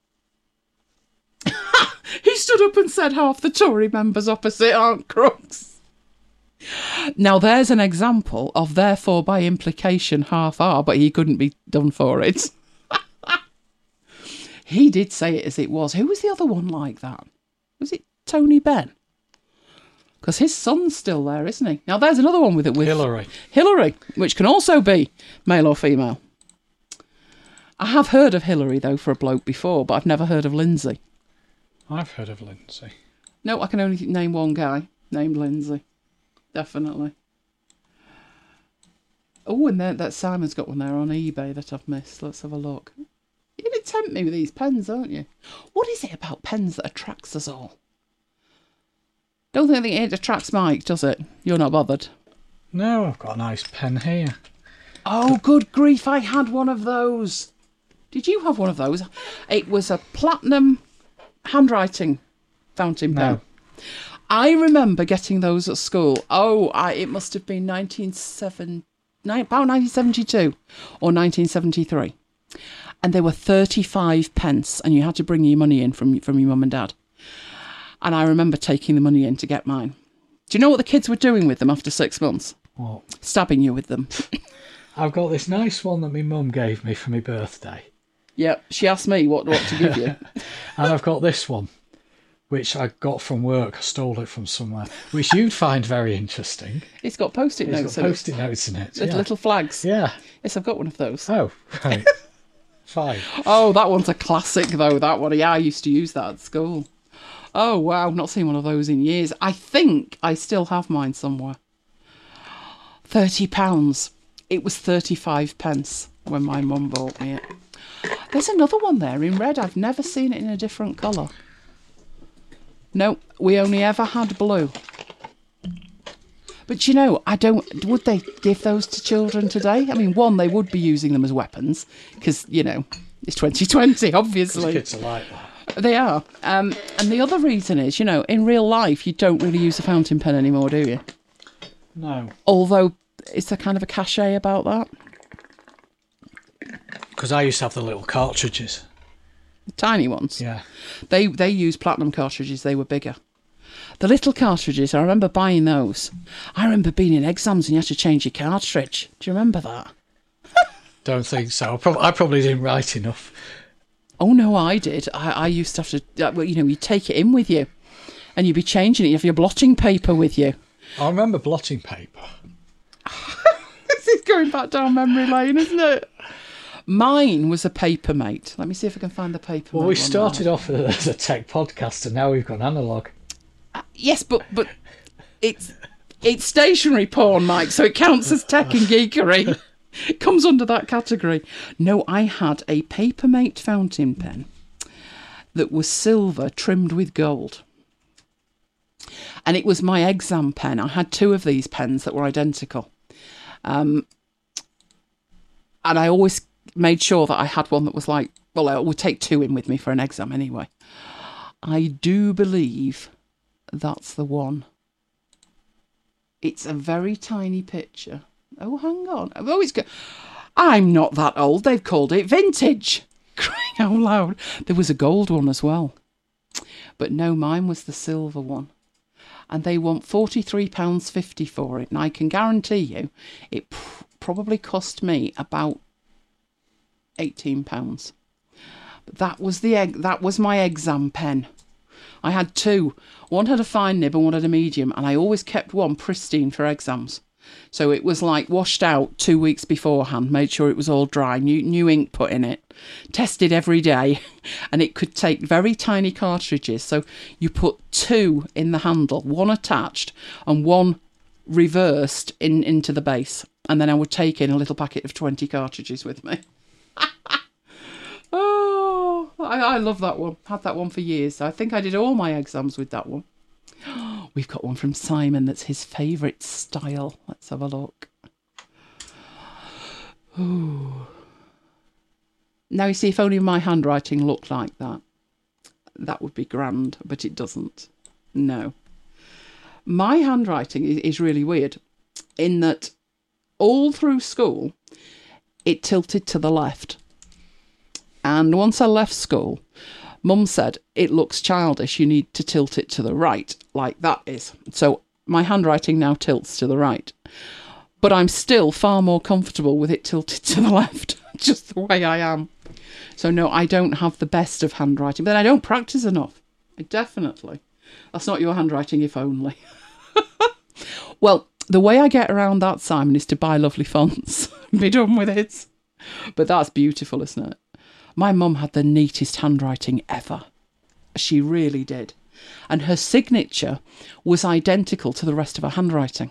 He stood up and said half the Tory members opposite aren't crooks. Now there's an example of therefore by implication half are, but he couldn't be done for it. He did say it as it was. Who was the other one like that? Was it Tony Benn? Because his son's still there, isn't he? Now there's another one with it. With
Hillary.
Hillary, which can also be male or female. I have heard of Hillary, though, for a bloke before, but I've never heard of Lindsay.
I've heard of Lindsay.
No, I can only name one guy named Lindsay. Definitely. Oh, and that Simon's got one there on eBay that I've missed. Let's have a look. You're going to tempt me with these pens, aren't you? What is it about pens that attracts us all? Don't think it attracts Mike, does it? You're not bothered.
No, I've got a nice pen here.
Oh, good grief, I had one of those. Did you have one of those? It was a platinum handwriting fountain pen.
No.
I remember getting those at school. Oh, I, it must have been nineteen seventy, about nineteen seventy-two or nineteen seventy-three. And they were thirty-five pence, and you had to bring your money in from, from your mum and dad. And I remember taking the money in to get mine. Do you know what the kids were doing with them after six months?
What?
Stabbing you with them.
I've got this nice one that my mum gave me for my birthday.
Yeah, she asked me what, what to give you.
And I've got this one, which I got from work. I stole it from somewhere, which you'd find very interesting.
It's got post-it
It's
notes
got
in
post-it
it.
notes in it.
Little,
Yeah.
little flags.
Yeah.
Yes, I've got one of those.
Oh, right. Fine.
Oh, that one's a classic, though, that one. Yeah, I used to use that at school. Oh, wow, not seen one of those in years. I think I still have mine somewhere. thirty pounds. It was thirty-five pence when my mum bought me it. There's another one there in red. I've never seen it in a different colour. No, we only ever had blue. But you know, I don't. Would they give those to children today? I mean, one, they would be using them as weapons because, you know, it's twenty twenty, obviously.
Kids are like that.
They are. Um, and the other reason is, you know, in real life, you don't really use a fountain pen anymore, do you?
No.
Although, is there kind of a cachet about that?
Because I used to have the little cartridges.
The tiny ones?
Yeah.
They they used platinum cartridges. They were bigger. The little cartridges, I remember buying those. I remember being in exams and you had to change your cartridge. Do you remember that?
Don't think so. I, prob- I probably didn't write enough.
Oh, no, I did. I, I used to have to, uh, well, you know, you take it in with you and you'd be changing it. You have your blotting paper with you.
I remember blotting paper.
This is going back down memory lane, isn't it? Mine was a Papermate. Let me see if I can find the Papermate.
Well, we
one
started
now.
off as a tech podcast and now we've gone analogue.
Uh, yes, but but it's it's stationary porn, Mike, so it counts as tech and geekery. It comes under that category. No, I had a Papermate fountain pen that was silver trimmed with gold. And it was my exam pen. I had two of these pens that were identical. Um, and I always made sure that I had one that was like, well, I would take two in with me for an exam anyway. I do believe that's the one. It's a very tiny picture. Oh, hang on. I've always got... I'm not that old. They've called it vintage. Crying out loud. There was a gold one as well. But no, mine was the silver one. And they want forty-three pounds fifty for it. And I can guarantee you it pr- probably cost me about eighteen pounds. But that was the egg. That was my exam pen. I had two. One had a fine nib and one had a medium, and I always kept one pristine for exams. So it was like washed out two weeks beforehand, made sure it was all dry, new, new ink put in it, tested every day, and it could take very tiny cartridges. So you put two in the handle, one attached and one reversed in into the base, and then I would take in a little packet of twenty cartridges with me. Oh, I, I love that one. Had that one for years. I think I did all my exams with that one. We've got one from Simon that's his favourite style. Let's have a look. Ooh. Now, you see, if only my handwriting looked like that, that would be grand, but it doesn't. No. My handwriting is, is really weird in that all through school, it tilted to the left. And once I left school, Mum said, it looks childish, you need to tilt it to the right, like that is. So my handwriting now tilts to the right. But I'm still far more comfortable with it tilted to the left, just the way I am. So no, I don't have the best of handwriting, but then I don't practice enough. I definitely. That's not your handwriting, if only. Well, the way I get around that, Simon, is to buy lovely fonts and be done with it. But that's beautiful, isn't it? My mum had the neatest handwriting ever. She really did. And her signature was identical to the rest of her handwriting.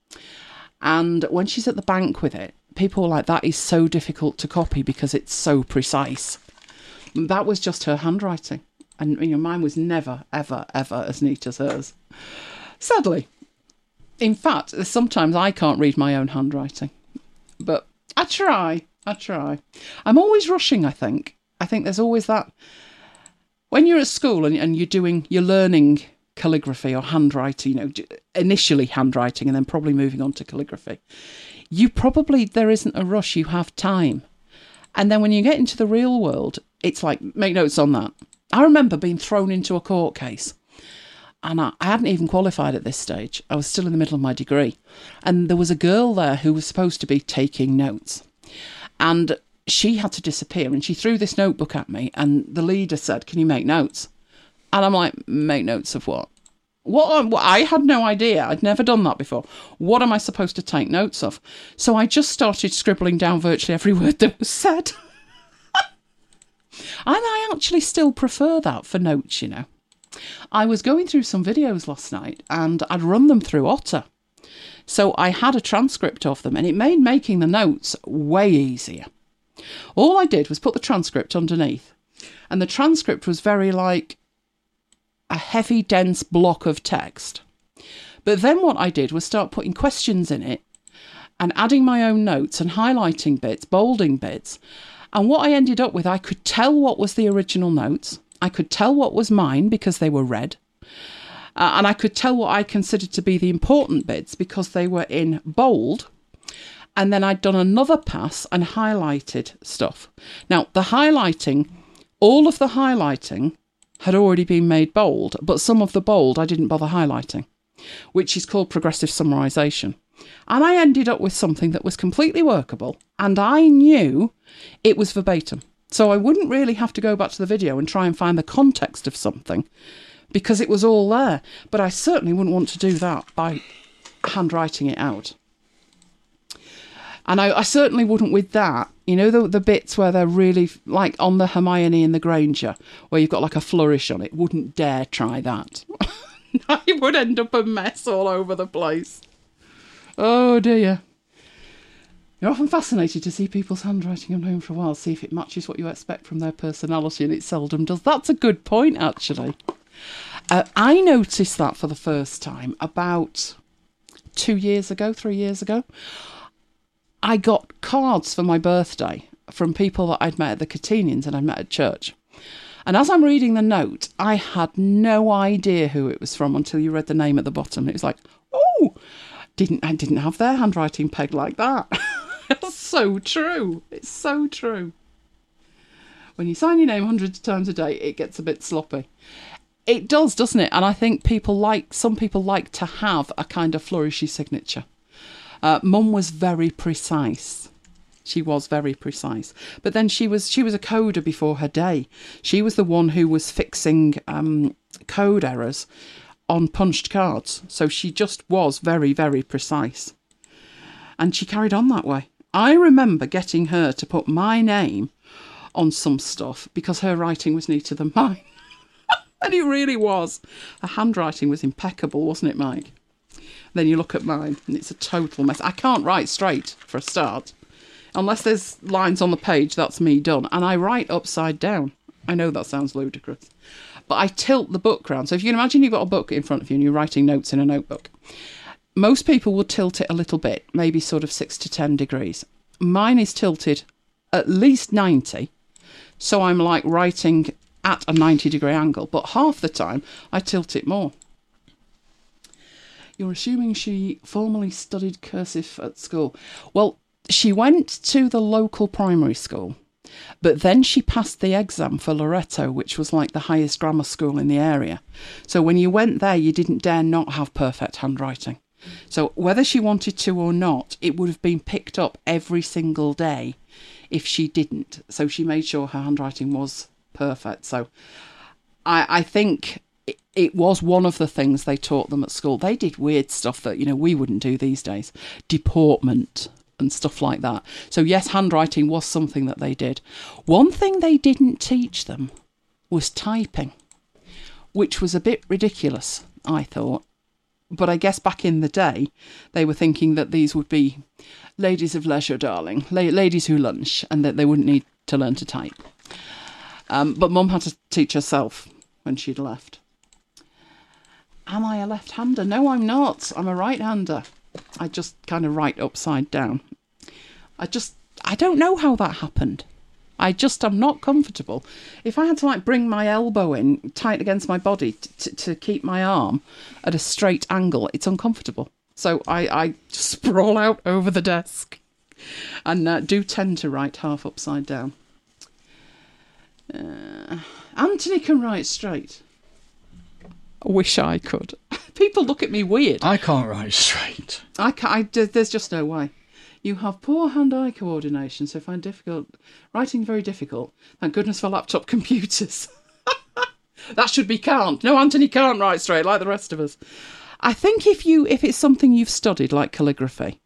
And when she's at the bank with it, people were like, that is so difficult to copy because it's so precise. That was just her handwriting. And you know, mine was never, ever, ever as neat as hers. Sadly. In fact, sometimes I can't read my own handwriting. But I try. I try. I'm always rushing, I think. I think there's always that. When you're at school and, and you're doing, you're learning calligraphy or handwriting, you know, initially handwriting and then probably moving on to calligraphy, you probably, there isn't a rush, you have time. And then when you get into the real world, it's like, make notes on that. I remember being thrown into a court case and I, I hadn't even qualified at this stage. I was still in the middle of my degree. And there was a girl there who was supposed to be taking notes. And she had to disappear and she threw this notebook at me and the leader said, can you make notes? And I'm like, make notes of what? What? What? I had no idea. I'd never done that before. What am I supposed to take notes of? So I just started scribbling down virtually every word that was said. And I actually still prefer that for notes, you know. I was going through some videos last night and I'd run them through Otter. So I had a transcript of them and it made making the notes way easier. All I did was put the transcript underneath and the transcript was very like a heavy, dense block of text. But then what I did was start putting questions in it and adding my own notes and highlighting bits, bolding bits. And what I ended up with, I could tell what was the original notes. I could tell what was mine because they were red. Uh, and I could tell what I considered to be the important bits because they were in bold. And then I'd done another pass and highlighted stuff. Now, the highlighting, all of the highlighting had already been made bold, but some of the bold I didn't bother highlighting, which is called progressive summarisation. And I ended up with something that was completely workable, and I knew it was verbatim. So I wouldn't really have to go back to the video and try and find the context of something, because it was all there. But I certainly wouldn't want to do that by handwriting it out. And I, I certainly wouldn't with that. You know, the, the bits where they're really, like on the Hermione and the Granger, where you've got like a flourish on it. Wouldn't dare try that. I would end up a mess all over the place. Oh dear. You're often fascinated to see people's handwriting. I've known for a while, see if it matches what you expect from their personality, and it seldom does. That's a good point, actually. Uh, I noticed that for the first time about two years ago, three years ago. I got cards for my birthday from people that I'd met at the Catenians and I'd met at church. And as I'm reading the note, I had no idea who it was from until you read the name at the bottom. It was like, oh, didn't I didn't have their handwriting pegged like that. It's so true. It's so true. When you sign your name hundreds of times a day, it gets a bit sloppy. It does, doesn't it? And I think people like, some people like to have a kind of flourishy signature. Uh, Mum was very precise. She was very precise. But then she was she was a coder before her day. She was the one who was fixing um, code errors on punched cards. So she just was very, very precise. And she carried on that way. I remember getting her to put my name on some stuff because her writing was neater than mine. And it really was. Her handwriting was impeccable, wasn't it, Mike? Then you look at mine and it's a total mess. I can't write straight for a start. Unless there's lines on the page, that's me done. And I write upside down. I know that sounds ludicrous. But I tilt the book round. So if you can imagine you've got a book in front of you and you're writing notes in a notebook. Most people will tilt it a little bit, maybe sort of six to ten degrees. Mine is tilted at least ninety. So I'm like writing at a ninety degree angle. But half the time, I tilt it more. You're assuming she formally studied cursive at school. Well, she went to the local primary school, but then she passed the exam for Loreto, which was like the highest grammar school in the area. So when you went there, you didn't dare not have perfect handwriting. So whether she wanted to or not, it would have been picked up every single day if she didn't. So she made sure her handwriting was perfect. So I, I think it, it was one of the things they taught them at school. They did weird stuff that, you know, we wouldn't do these days. Deportment and stuff like that. So yes, handwriting was something that they did. One thing they didn't teach them was typing, which was a bit ridiculous, I thought. But I guess back in the day, they were thinking that these would be ladies of leisure, darling, la- ladies who lunch, and that they wouldn't need to learn to type. Um, but Mum had to teach herself when she'd left. Am I a left-hander? No, I'm not. I'm a right-hander. I just kind of write upside down. I just, I don't know how that happened. I just am not comfortable. If I had to like bring my elbow in tight against my body t- t- to keep my arm at a straight angle, it's uncomfortable. So I, I sprawl out over the desk and uh, do tend to write half upside down. Uh, Anthony can write straight. I wish I could. People look at me weird.
I can't write straight.
I can't, I, there's just no way. You have poor hand-eye coordination, so find difficult writing very difficult. Thank goodness for laptop computers. That should be can't. No, Anthony can't write straight like the rest of us. I think if you if it's something you've studied, like calligraphy,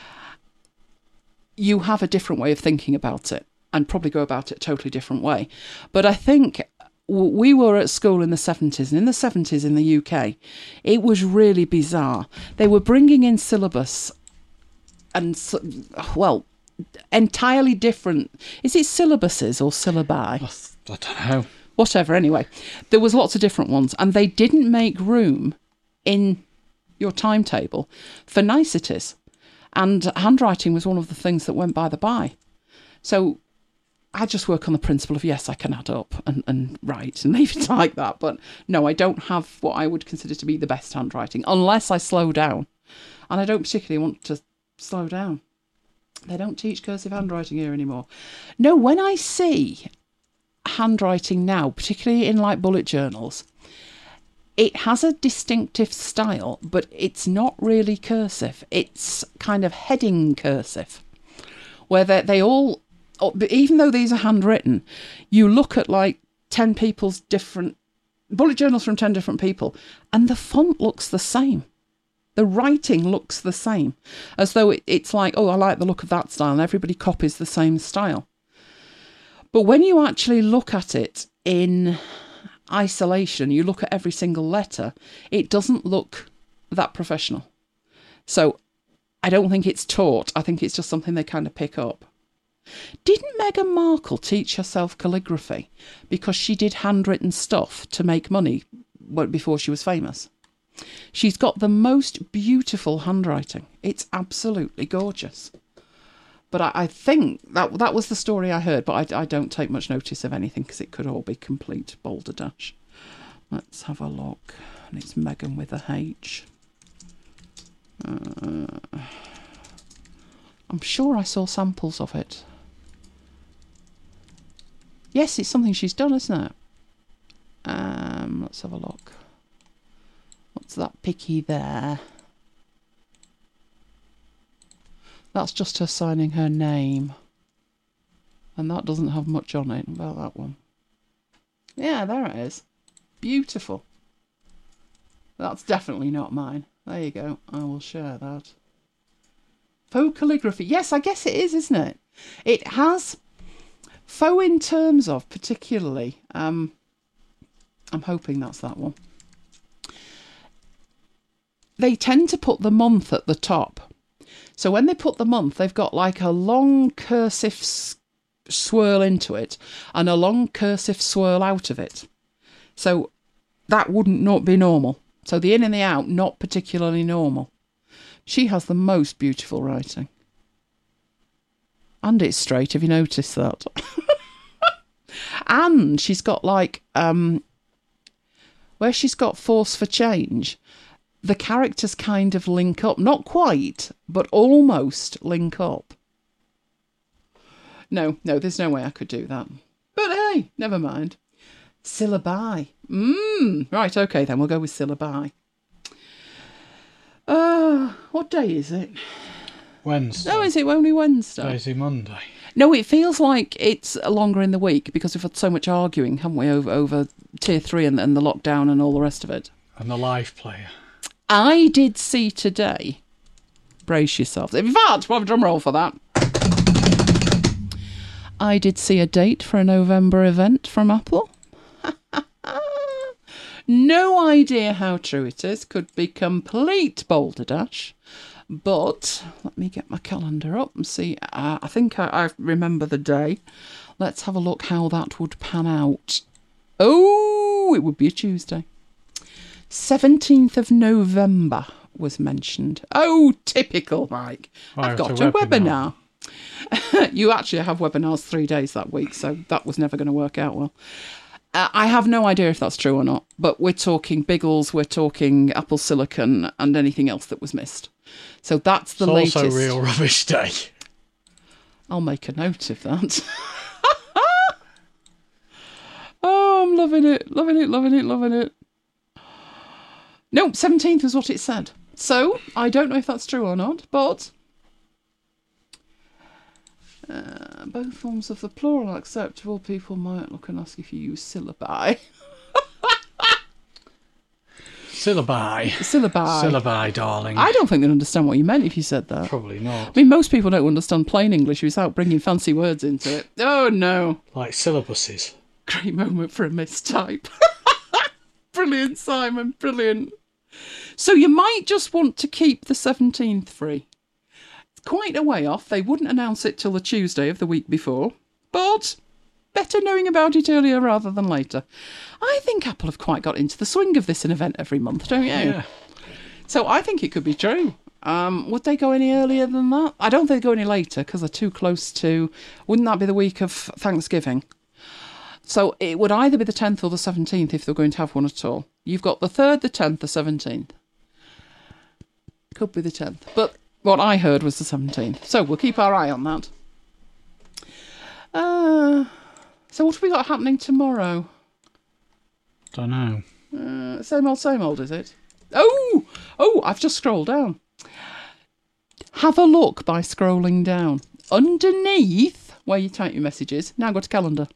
you have a different way of thinking about it and probably go about it a totally different way. But I think we were at school in the seventies, and in the seventies in the U K, it was really bizarre. They were bringing in syllabus and, well, entirely different. Is it syllabuses or syllabi?
I don't know.
Whatever, anyway. There was lots of different ones, and they didn't make room in your timetable for niceties. And handwriting was one of the things that went by the by. So I just work on the principle of, yes, I can add up and, and write and leave it like that. But no, I don't have what I would consider to be the best handwriting, unless I slow down. And I don't particularly want to slow down. They don't teach cursive handwriting here anymore. No, when I see handwriting now, particularly in like bullet journals, it has a distinctive style, but it's not really cursive. It's kind of heading cursive, where they, they all, even though these are handwritten, you look at like ten people's different bullet journals from ten different people, and the font looks the same. The writing looks the same, as though it, it's like, oh, I like the look of that style, and everybody copies the same style. But when you actually look at it in isolation, you look at every single letter, it doesn't look that professional. So I don't think it's taught. I think it's just something they kind of pick up. Didn't Meghan Markle teach herself calligraphy because she did handwritten stuff to make money before she was famous? She's got the most beautiful handwriting. It's absolutely gorgeous. But I, I think that that was the story I heard, but I, I don't take much notice of anything because it could all be complete balderdash. Let's have a look. And it's Megan with a H. Uh, I'm sure I saw samples of it. Yes, it's something she's done, isn't it? Um, let's have a look. What's that picky there? That's just her signing her name. And that doesn't have much on it about that one. Yeah, there it is. Beautiful. That's definitely not mine. There you go. I will share that. Faux calligraphy. Yes, I guess it is, isn't it? It has faux in terms of particularly. Um, I'm hoping that's that one. They tend to put the month at the top. So when they put the month, they've got like a long cursive s- swirl into it and a long cursive swirl out of it. So that wouldn't not be normal. So the in and the out, not particularly normal. She has the most beautiful writing. And it's straight, have you noticed that? And she's got like, um, where she's got force for change, the characters kind of link up. Not quite, but almost link up. No, no, there's no way I could do that. But hey, never mind. Syllabi. Mmm. Right, okay then, we'll go with syllabi. Uh, what day is it?
Wednesday.
No, is it only Wednesday?
Is it Monday?
No, it feels like it's longer in the week because we've had so much arguing, haven't we, over, over tier three and, and the lockdown and all the rest of it.
And the live player.
I did see today, brace yourselves. In fact, we'll have a drum roll for that. I did see a date for a November event from Apple. No idea how true it is. Could be complete balderdash. But let me get my calendar up and see. Uh, I think I, I remember the day. Let's have a look how that would pan out. Oh, it would be a Tuesday. seventeenth of November was mentioned. Oh, typical, Mike.
Right,
I've got
a
a
webinar.
webinar. You actually have webinars three days that week, so that was never going to work out well. Uh, I have no idea if that's true or not, but we're talking Biggles, we're talking Apple Silicon, and anything else that was missed. So that's the
it's
latest.
Also Real Rubbish Day.
I'll make a note of that. Oh, I'm loving it, loving it, loving it, loving it. No, seventeenth was what it said. So, I don't know if that's true or not, but uh, both forms of the plural are acceptable. People might look and ask if you use syllabi.
Syllabi.
Syllabi.
Syllabi, darling.
I don't think they'd understand what you meant if you said that.
Probably not.
I mean, most people don't understand plain English without bringing fancy words into it. Oh, no.
Like syllabuses.
Great moment for a mistype. Brilliant, Simon, brilliant. So you might just want to keep the seventeenth free. It's quite a way off. They wouldn't announce it till the Tuesday of the week before. But better knowing about it earlier rather than later. I think Apple have quite got into the swing of this an event every month, don't you?
Yeah.
So I think it could be true. Um, would they go any earlier than that? I don't think they go any later because they're too close to... Wouldn't that be the week of Thanksgiving? So it would either be the tenth or the seventeenth if they're going to have one at all. You've got the third, the tenth, the seventeenth. Could be the tenth. But what I heard was the seventeenth. So we'll keep our eye on that. Uh, so what have we got happening tomorrow?
Don't know.
Uh, same old, same old, is it? Oh! Oh, I've just scrolled down. Have a look by scrolling down. Underneath where you type your messages. Now go to calendar.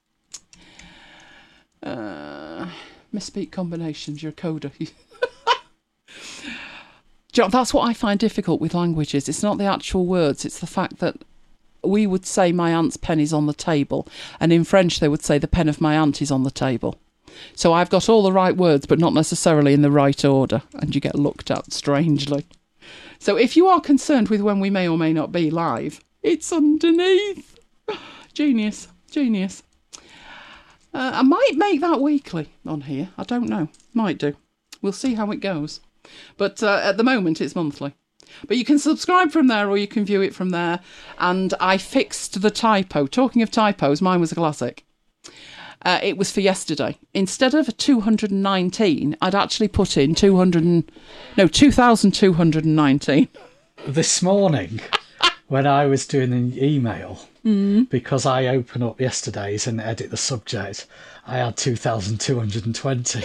Uh, misspeak combinations, you're a coder. Do you know, that's what I find difficult with languages. It's not the actual words, it's the fact that we would say my aunt's pen is on the table, and in French they would say the pen of my aunt is on the table. So I've got all the right words, but not necessarily in the right order, and you get looked at strangely. So if you are concerned with when we may or may not be live, it's underneath. Genius, genius. Uh, I might make that weekly on here. I don't know. Might do. We'll see how it goes. But uh, at the moment, it's monthly. But you can subscribe from there or you can view it from there. And I fixed the typo. Talking of typos, mine was a classic. Uh, it was for yesterday. Instead of two hundred nineteen, I'd actually put in two hundred and, no, two thousand two hundred nineteen.
This morning, when I was doing an email, mm. because I open up yesterday's and edit the subject, I had two thousand two hundred twenty.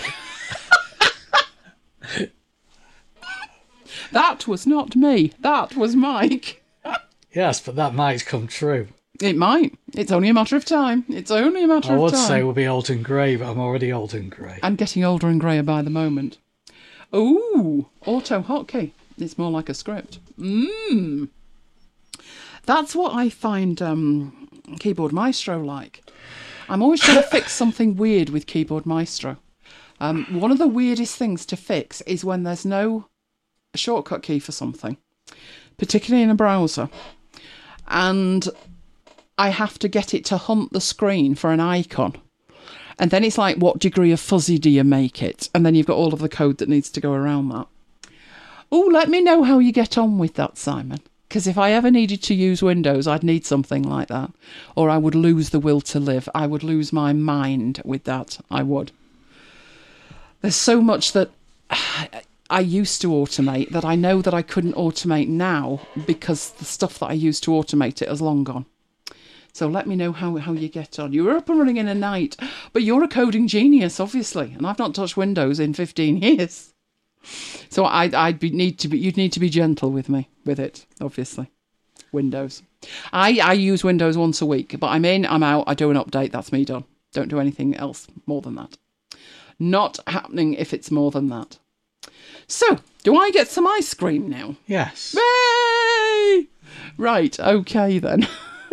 That was not me. That was Mike.
Yes, but that might come true.
It might. It's only a matter of time. It's only a matter
I
of
would
time.
say we'll be old and grey, but I'm already old and grey.
And getting older and greyer by the moment. Ooh, auto hotkey. It's more like a script. Mmm. That's what I find um, Keyboard Maestro like. I'm always trying to fix something weird with Keyboard Maestro. Um, one of the weirdest things to fix is when there's no shortcut key for something, particularly in a browser. And I have to get it to hunt the screen for an icon. And then it's like, what degree of fuzzy do you make it? And then you've got all of the code that needs to go around that. Oh, let me know how you get on with that, Simon. Because if I ever needed to use Windows, I'd need something like that. Or I would lose the will to live. I would lose my mind with that. I would. There's so much that I used to automate that I know that I couldn't automate now because the stuff that I used to automate it has long gone. So let me know how, how you get on. You were up and running in a night, but you're a coding genius, obviously, and I've not touched Windows in fifteen years. So I'd, I'd be, need to be, you'd need to be gentle with me, with it, obviously. Windows. I, I use Windows once a week, but I'm in, I'm out, I do an update, that's me done. Don't do anything else more than that. Not happening if it's more than that. So, do I get some ice cream now?
Yes.
Yay! Right, okay then.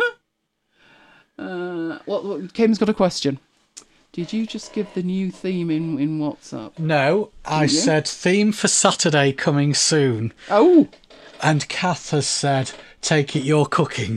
uh, what, what, Kim's got a question. Did you just give the new theme in, in WhatsApp?
No, I said theme for Saturday coming soon.
Oh!
And Kath has said, take it you're cooking.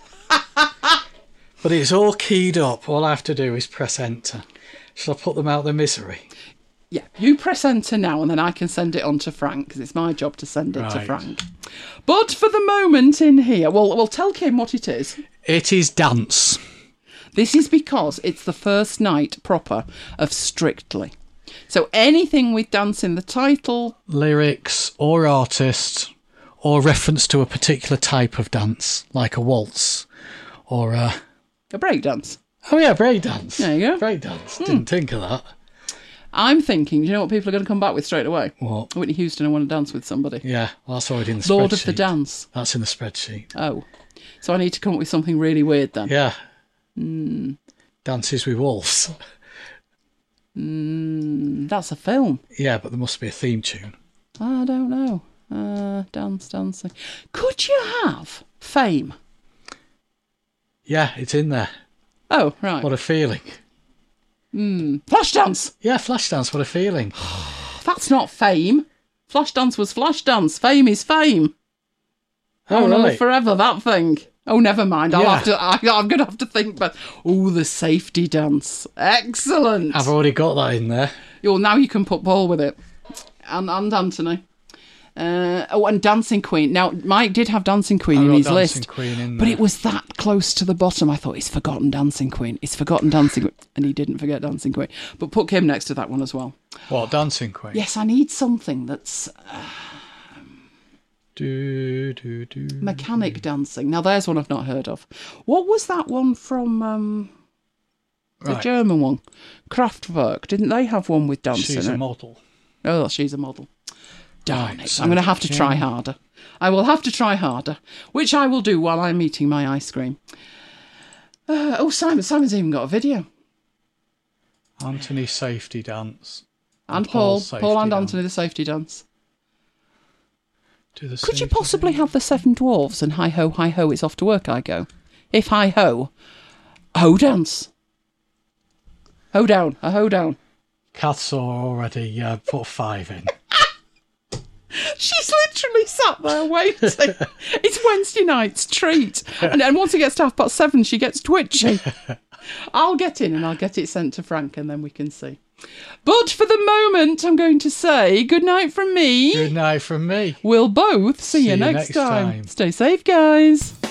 But it's all keyed up. All I have to do is press enter. Shall I put them out of their misery?
Yeah, you press enter now and then I can send it on to Frank because it's my job to send it
right.
to Frank. But for the moment in here, well, we'll tell Kim what it is.
It is dance.
This is because it's the first night proper of Strictly. So anything with dance in the title...
lyrics or artist or reference to a particular type of dance, like a waltz or a...
a breakdance.
Oh yeah, breakdance.
There you go.
Breakdance.
Hmm.
Didn't think of that.
I'm thinking, do you know what people are going to come back with straight away?
What?
Whitney Houston, I Want to Dance with Somebody.
Yeah, well, that's already in the spreadsheet.
Lord of the Dance.
That's in the spreadsheet.
Oh. So I need to come up with something really weird then.
Yeah.
Mm.
Dances with Wolves.
Mm, that's a film.
Yeah, but there must be a theme tune.
I don't know. Uh, dance, dancing. Could you have Fame?
Yeah, it's in there.
Oh, right.
What a feeling.
Mm. Flashdance.
Yeah, Flashdance, what a feeling.
That's not Fame. Flashdance was Flashdance. Fame is Fame.
Oh,
oh no,
right.
Forever, that thing. Oh, never mind. I'll
Yeah.
have to. I, I'm going to have to think. But oh, the safety dance. Excellent.
I've already got that in there.
Well, now you can put Paul with it, and and Anthony. Uh, oh, and Dancing Queen. Now, Mike did have Dancing Queen
I
in
wrote
his
Dancing
list,
Queen in
but
there.
it was that close to the bottom. I thought he's forgotten Dancing Queen. He's forgotten Dancing Queen, and he didn't forget Dancing Queen. But put Kim next to that one as well.
What, Dancing Queen?
Yes, I need something that's. Uh,
Do, do, do,
Mechanic dancing. Now, there's one I've not heard of. What was that one from um, the
Right.
German one? Kraftwerk. Didn't they have one with dancing?
She's
in
a
it?
model.
Oh, she's a model. Darn
Right,
it.
so
I'm going to have to try
Kim-
harder. I will have to try harder, which I will do while I'm eating my ice cream. Uh, oh, Simon. Simon's even got a video.
Anthony safety dance.
And
Paul
Paul.
safety
Paul and
dance.
Anthony, the safety dance.
Do the
Could you
safety
possibly
dance.
have the Seven Dwarfs and Hi Ho, Hi Ho, It's Off to Work I Go? If Hi Ho, Ho dance. Ho down, a ho down.
Kath's already uh, put five in.
She's literally sat there waiting. It's Wednesday night's treat. And then once it gets to half past seven, she gets twitchy. I'll get in and I'll get it sent to Frank and then we can see. But for the moment, I'm going to say good night from me.
Good night from me.
We'll both see,
See
you,
you
next,
next
time.
time.
Stay safe, guys.